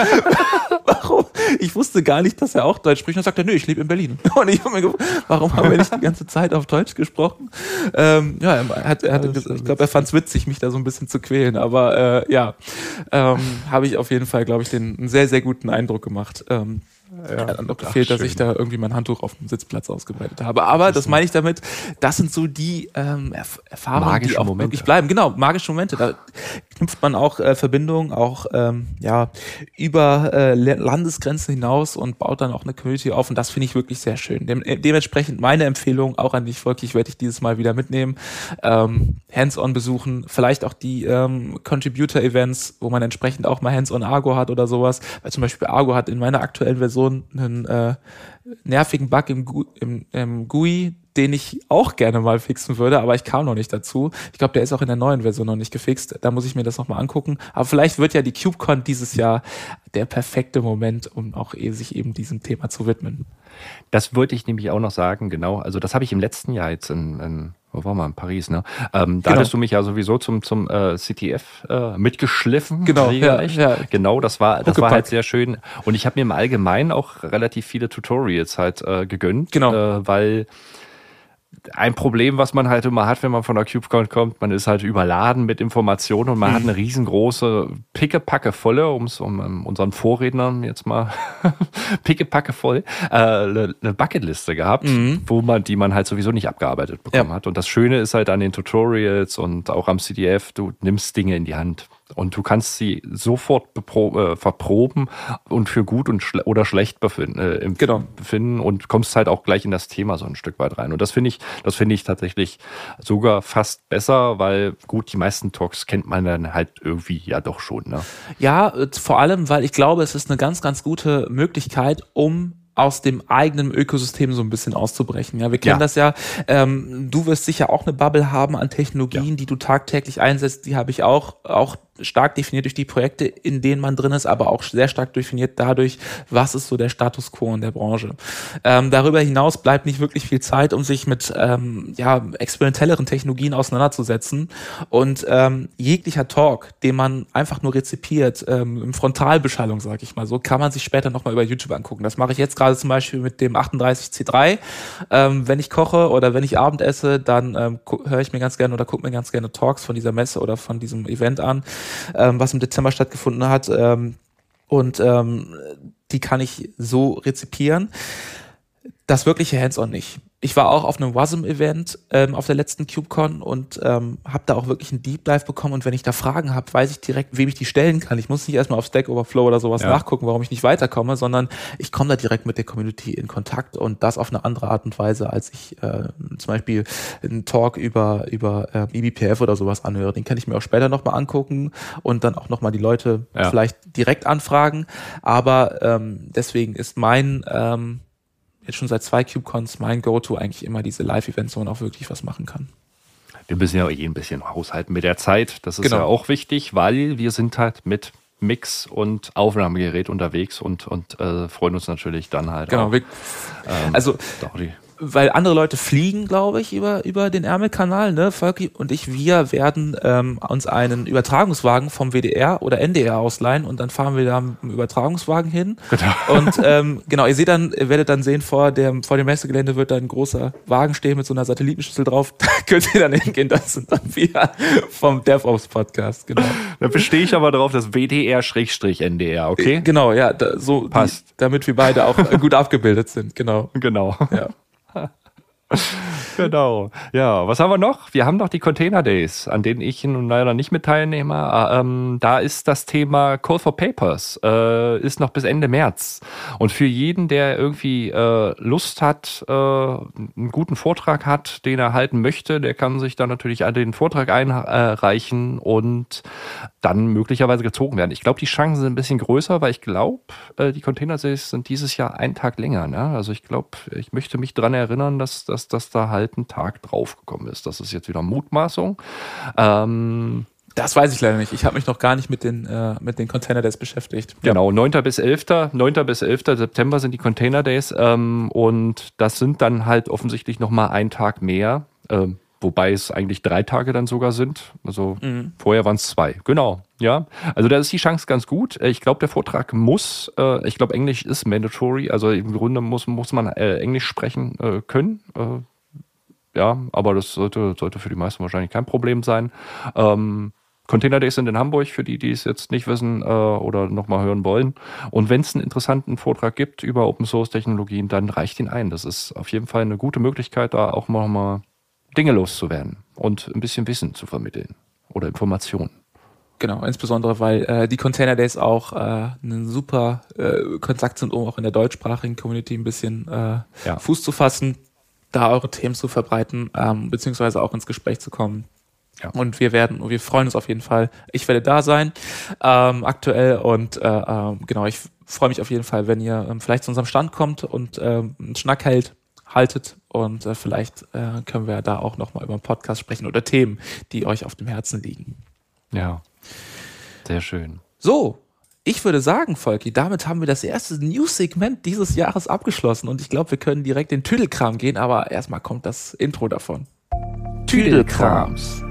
warum? Ich wusste gar nicht, dass er auch Deutsch spricht. Und sagt er, nö, ich lebe in Berlin. Und ich habe mir gedacht, warum haben wir nicht die ganze Zeit auf Deutsch gesprochen? Ähm, ja, er hat, er hatte, ich glaube, er fand es witzig, mich da so ein bisschen zu quälen. Aber äh, ja, ähm, habe ich auf jeden Fall, glaube ich, den einen sehr, sehr guten Eindruck gemacht. Ähm, Ja, hat noch gefehlt, ach, dass ich da irgendwie mein Handtuch auf dem Sitzplatz ausgebreitet habe. Aber das, das meine ich damit, das sind so die ähm, Erf- Erfahrungen, magische die auch Momente. Wirklich bleiben. Genau, magische Momente. Da knüpft man auch äh, Verbindungen, auch ähm, ja über äh, Landesgrenzen hinaus und baut dann auch eine Community auf. Und das finde ich wirklich sehr schön. Dem, äh, dementsprechend meine Empfehlung auch an dich, Volki, werde ich dieses Mal wieder mitnehmen. Ähm, Hands-on besuchen, vielleicht auch die ähm, Contributor-Events, wo man entsprechend auch mal Hands-on Argo hat oder sowas. Weil zum Beispiel Argo hat in meiner aktuellen Version einen äh, nervigen Bug im, Gu- im, im G U I, den ich auch gerne mal fixen würde, aber ich kam noch nicht dazu. Ich glaube, der ist auch in der neuen Version noch nicht gefixt. Da muss ich mir das nochmal angucken. Aber vielleicht wird ja die KubeCon dieses Jahr der perfekte Moment, um auch eh, sich eben diesem Thema zu widmen. Das wollte ich nämlich auch noch sagen, genau. Also das habe ich im letzten Jahr jetzt in, in wo waren wir, in Paris, ne? Ähm, da genau. hattest du mich ja sowieso zum, zum äh, C T F äh, mitgeschliffen. Genau, ja, ja. Genau, das war, das war halt sehr schön. Und ich habe mir im Allgemeinen auch relativ viele Tutorials halt äh, gegönnt, genau. äh, weil ein Problem, was man halt immer hat, wenn man von der KubeCon kommt, man ist halt überladen mit Informationen und man mhm. hat eine riesengroße Pickepacke volle, um es um unseren Vorrednern jetzt mal Pickepacke voll, äh, eine, eine Bucketliste gehabt, mhm. wo man, die man halt sowieso nicht abgearbeitet bekommen ja. hat. Und das Schöne ist halt an den Tutorials und auch am C D F, du nimmst Dinge in die Hand. Und du kannst sie sofort bepro- äh, verproben und für gut und schle- oder schlecht befinden, äh, empf- genau. befinden und kommst halt auch gleich in das Thema so ein Stück weit rein. Und das finde ich, das finde ich tatsächlich sogar fast besser, weil gut, die meisten Talks kennt man dann halt irgendwie ja doch schon. Ne? Ja, vor allem, weil ich glaube, es ist eine ganz, ganz gute Möglichkeit, um aus dem eigenen Ökosystem so ein bisschen auszubrechen. Ja, wir kennen ja. das ja. Ähm, du wirst sicher auch eine Bubble haben an Technologien, ja. die du tagtäglich einsetzt. Die habe ich auch. Auch stark definiert durch die Projekte, in denen man drin ist, aber auch sehr stark definiert dadurch, was ist so der Status quo in der Branche. Ähm, darüber hinaus bleibt nicht wirklich viel Zeit, um sich mit ähm, ja, experimentelleren Technologien auseinanderzusetzen. Und ähm, jeglicher Talk, den man einfach nur rezipiert, ähm, in Frontalbeschallung, sag ich mal so, kann man sich später nochmal über YouTube angucken. Das mache ich jetzt gerade zum Beispiel mit dem achtunddreißig C drei. Ähm, wenn ich koche oder wenn ich Abend esse, dann ähm, höre ich mir ganz gerne oder gucke mir ganz gerne Talks von dieser Messe oder von diesem Event an, ähm, was im Dezember stattgefunden hat. Ähm, und ähm, die kann ich so rezipieren. Das wirkliche Hands-on nicht. Ich war auch auf einem WASM-Event ähm, auf der letzten KubeCon und ähm, habe da auch wirklich einen Deep Dive bekommen. Und wenn ich da Fragen habe, weiß ich direkt, wem ich die stellen kann. Ich muss nicht erstmal auf Stack Overflow oder sowas ja. nachgucken, warum ich nicht weiterkomme, sondern ich komme da direkt mit der Community in Kontakt und das auf eine andere Art und Weise, als ich äh, zum Beispiel einen Talk über über äh, E B P F oder sowas anhöre. Den kann ich mir auch später nochmal angucken und dann auch nochmal die Leute ja. vielleicht direkt anfragen. Aber ähm, deswegen ist mein ähm, jetzt schon seit zwei KubeCons mein Go-To eigentlich immer diese Live-Events, wo man auch wirklich was machen kann. Wir müssen ja auch eh ein bisschen haushalten mit der Zeit. Das ist genau. ja auch wichtig, weil wir sind halt mit Mix und Aufnahmegerät unterwegs und, und äh, freuen uns natürlich dann halt genau, auch. Wir, ähm, also weil andere Leute fliegen, glaube ich, über über den Ärmelkanal, ne, Volki und ich, wir werden ähm, uns einen Übertragungswagen vom W D R oder N D R ausleihen und dann fahren wir da mit dem Übertragungswagen hin. Genau. Und ähm, genau, ihr seht dann, ihr werdet dann sehen, vor dem vor dem Messegelände wird da ein großer Wagen stehen mit so einer Satellitenschüssel drauf. Da könnt ihr dann hingehen, das sind dann wir vom DevOps-Podcast, genau. Da bestehe ich aber drauf, das W D R-N D R, okay? Genau, ja, da, so passt. Die, damit wir beide auch gut abgebildet sind, genau. Genau. Ja. Genau. Ja, was haben wir noch? Wir haben noch die Container Days, an denen ich nun leider nicht mit teilnehme. Ähm, da ist das Thema Call for Papers, äh, ist noch bis Ende März. Und für jeden, der irgendwie äh, Lust hat, äh, einen guten Vortrag hat, den er halten möchte, der kann sich dann natürlich den Vortrag einreichen und dann möglicherweise gezogen werden. Ich glaube, die Chancen sind ein bisschen größer, weil ich glaube, äh, die Container Days sind dieses Jahr einen Tag länger. Ne? Also ich glaube, ich möchte mich dran erinnern, dass, dass, dass da halt ein Tag draufgekommen ist. Das ist jetzt wieder Mutmaßung. Ähm, das weiß ich leider nicht. Ich habe mich noch gar nicht mit den, äh, mit den Container Days beschäftigt. Genau, neunter bis elfter neunter bis elfter September sind die Container Days ähm, und das sind dann halt offensichtlich nochmal ein Tag mehr. Ähm, Wobei es eigentlich drei Tage dann sogar sind. Also mhm. vorher waren es zwei. Genau, ja. Also da ist die Chance ganz gut. Ich glaube, der Vortrag muss, äh, ich glaube, Englisch ist mandatory. Also im Grunde muss, muss man äh, Englisch sprechen äh, können. Äh, ja, aber das sollte, sollte für die meisten wahrscheinlich kein Problem sein. Ähm, Container Days sind in Hamburg, für die, die es jetzt nicht wissen äh, oder nochmal hören wollen. Und wenn es einen interessanten Vortrag gibt über Open-Source-Technologien, dann reicht ihn ein. Das ist auf jeden Fall eine gute Möglichkeit, da auch mal Dinge loszuwerden und ein bisschen Wissen zu vermitteln oder Informationen. Genau, insbesondere, weil äh, die Container Days auch äh, ein super äh, Kontakt sind, um auch in der deutschsprachigen Community ein bisschen äh, ja. Fuß zu fassen, da eure Themen zu verbreiten, ähm, beziehungsweise auch ins Gespräch zu kommen. Ja. Und wir werden, wir freuen uns auf jeden Fall. Ich werde da sein, ähm, aktuell und äh, äh, genau, ich freue mich auf jeden Fall, wenn ihr ähm, vielleicht zu unserem Stand kommt und äh, einen Schnack hält. haltet und äh, vielleicht äh, können wir da auch nochmal über einen Podcast sprechen oder Themen, die euch auf dem Herzen liegen. Ja, sehr schön. So, ich würde sagen, Volki, damit haben wir das erste News-Segment dieses Jahres abgeschlossen und ich glaube, wir können direkt in Tüdelkram gehen, aber erstmal kommt das Intro davon. Tüdelkrams.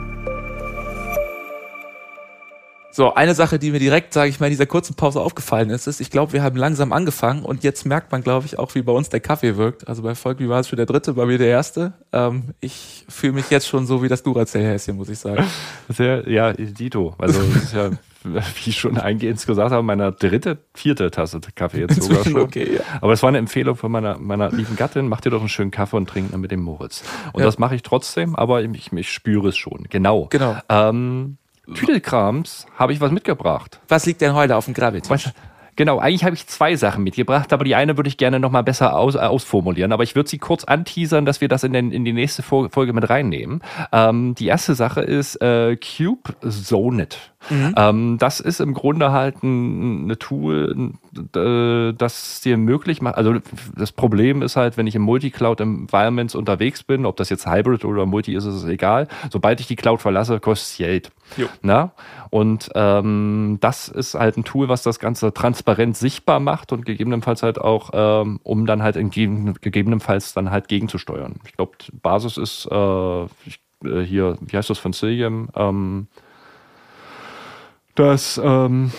So, eine Sache, die mir direkt, sage ich mal, in dieser kurzen Pause aufgefallen ist, ist, ich glaube, wir haben langsam angefangen und jetzt merkt man, glaube ich, auch, wie bei uns der Kaffee wirkt. Also bei Volki war es schon der dritte, bei mir der erste. Ähm, ich fühle mich jetzt schon so wie das Duracell-Häschen, muss ich sagen. Sehr, ja, Dito. Also das ist ja, wie ich schon eingehend gesagt habe, meine dritte, vierte Tasse Kaffee jetzt sogar schon. Okay, ja. Aber es war eine Empfehlung von meiner, meiner lieben Gattin, mach dir doch einen schönen Kaffee und trink ihn mit dem Moritz. Und ja. das mache ich trotzdem, aber ich, ich spüre es schon. Genau. Genau. Ähm, Tüdelkrams habe ich was mitgebracht. Was liegt denn heute auf dem Grabbeltisch? Genau, eigentlich habe ich zwei Sachen mitgebracht, aber die eine würde ich gerne noch mal besser aus, ausformulieren. Aber ich würde sie kurz anteasern, dass wir das in, den, in die nächste Folge mit reinnehmen. Ähm, die erste Sache ist äh, CubeSonnet. Mhm. Ähm, das ist im Grunde halt ein, eine Tool, das dir möglich macht. Also das Problem ist halt, wenn ich im Multi-Cloud-Environments unterwegs bin, ob das jetzt Hybrid oder Multi ist, ist es egal. Sobald ich die Cloud verlasse, kostet es Geld. Na? Und ähm, das ist halt ein Tool, was das Ganze transparent sichtbar macht und gegebenenfalls halt auch, ähm, um dann halt in, gegebenenfalls dann halt gegenzusteuern. Ich glaube, Basis ist äh, ich, äh, hier, wie heißt das von Cilium? Ähm, das, ähm,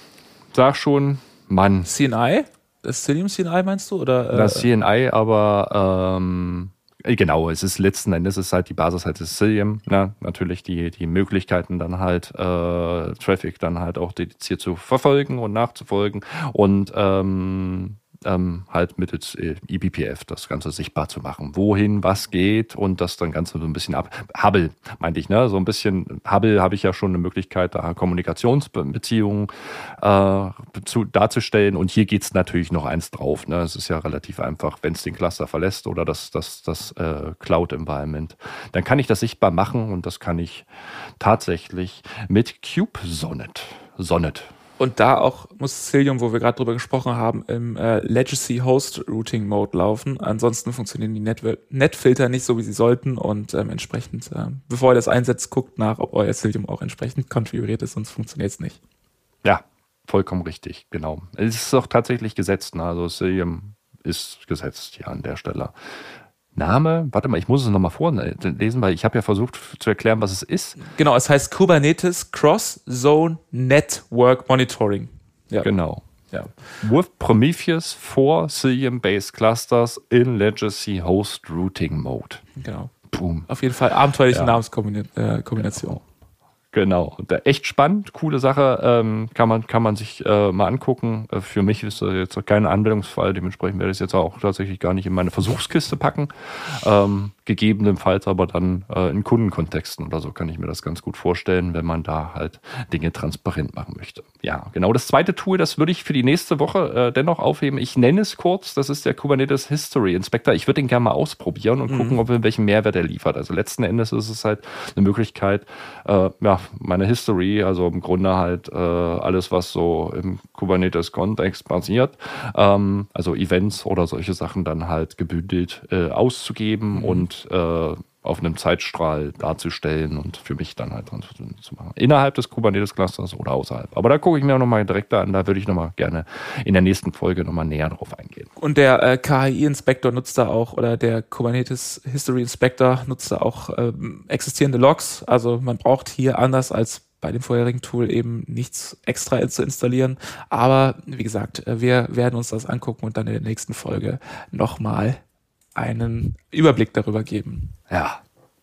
sag schon, Mann. C N I? Das Cilium C N I meinst du? Oder, äh, das C N I, aber ähm, genau, es ist letzten Endes ist halt die Basis halt das Cilium, ne? Natürlich die, die Möglichkeiten dann halt äh, Traffic dann halt auch dediziert zu verfolgen und nachzufolgen und ähm, ähm, halt mittels E B P F das Ganze sichtbar zu machen. Wohin, was geht und das dann Ganze so ein bisschen ab. Hubble, meinte ich, ne? So ein bisschen, Hubble habe ich ja schon eine Möglichkeit, da Kommunikationsbeziehungen äh, zu, darzustellen und hier geht es natürlich noch eins drauf. Ne? Es ist ja relativ einfach, wenn es den Cluster verlässt oder das, das, das äh, Cloud-Environment, dann kann ich das sichtbar machen und das kann ich tatsächlich mit CubeSonnet. Sonnet. Und da auch muss Cilium, wo wir gerade drüber gesprochen haben, im äh, Legacy Host Routing Mode laufen. Ansonsten funktionieren die Net- Netfilter nicht so, wie sie sollten. Und ähm, entsprechend, äh, bevor ihr das einsetzt, guckt nach, ob euer Cilium auch entsprechend konfiguriert ist, sonst funktioniert es nicht. Ja, vollkommen richtig, genau. Es ist auch tatsächlich gesetzt. Ne? Also Cilium ist gesetzt hier an der Stelle. Name, warte mal, ich muss es nochmal vorlesen, weil ich habe ja versucht zu erklären, was es ist. Genau, es heißt Kubernetes Cross-Zone Network Monitoring. Ja. Genau. Ja. With Prometheus for Cilium-based Clusters in Legacy Host Routing Mode. Genau. Boom. Auf jeden Fall abenteuerliche ja. Namenskombination. Genau. Genau, echt spannend, coole Sache, ähm, kann man kann man sich äh, mal angucken. Äh, für mich ist das jetzt kein Anwendungsfall, dementsprechend werde ich es jetzt auch tatsächlich gar nicht in meine Versuchskiste packen. Ähm, gegebenenfalls aber dann äh, in Kundenkontexten oder so kann ich mir das ganz gut vorstellen, wenn man da halt Dinge transparent machen möchte. Ja, genau. Das zweite Tool, das würde ich für die nächste Woche äh, dennoch aufheben. Ich nenne es kurz, das ist der Kubernetes History Inspector. Ich würde den gerne mal ausprobieren und mhm. gucken, ob er welchen Mehrwert er liefert. Also letzten Endes ist es halt eine Möglichkeit, äh, ja, meine History, also im Grunde halt äh, alles, was so im Kubernetes-Kontext basiert, ähm, also Events oder solche Sachen dann halt gebündelt äh, auszugeben mhm. und äh, auf einem Zeitstrahl darzustellen und für mich dann halt dran zu machen. Innerhalb des Kubernetes-Clusters oder außerhalb. Aber da gucke ich mir auch nochmal direkt an, da würde ich nochmal gerne in der nächsten Folge nochmal näher drauf eingehen. Und der äh, K H I-Inspektor nutzt da auch, oder der Kubernetes History Inspector nutzt da auch ähm, existierende Logs. Also man braucht hier anders als bei dem vorherigen Tool eben nichts extra zu installieren. Aber wie gesagt, wir werden uns das angucken und dann in der nächsten Folge nochmal einen Überblick darüber geben. Ja,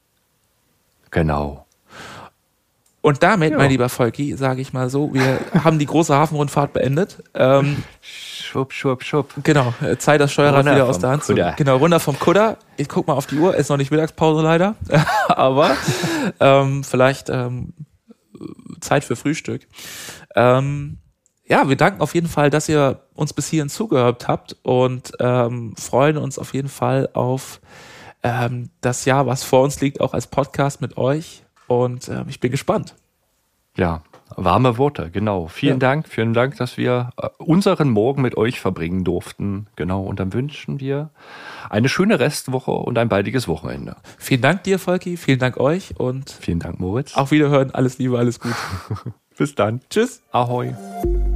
genau. Und damit, ja. mein lieber Volki, sage ich mal so, wir haben die große Hafenrundfahrt beendet. Ähm, schwupp, schwupp, schwupp. Genau, Zeit, das Steuerrad runter wieder aus der Hand zu nehmen. Genau, runter vom Kutter. Ich guck mal auf die Uhr, ist noch nicht Mittagspause leider, aber ähm, vielleicht ähm, Zeit für Frühstück. Ähm, Ja, wir danken auf jeden Fall, dass ihr uns bis hierhin zugehört habt und ähm, freuen uns auf jeden Fall auf ähm, das Jahr, was vor uns liegt, auch als Podcast mit euch. Und ähm, ich bin gespannt. Ja, warme Worte, genau. Vielen ja. Dank, vielen Dank, dass wir unseren Morgen mit euch verbringen durften. Genau, und dann wünschen wir eine schöne Restwoche und ein baldiges Wochenende. Vielen Dank dir, Volki, vielen Dank euch und vielen Dank, Moritz. Auf Wiederhören, alles Liebe, alles Gute. Bis dann. Tschüss. Ahoi.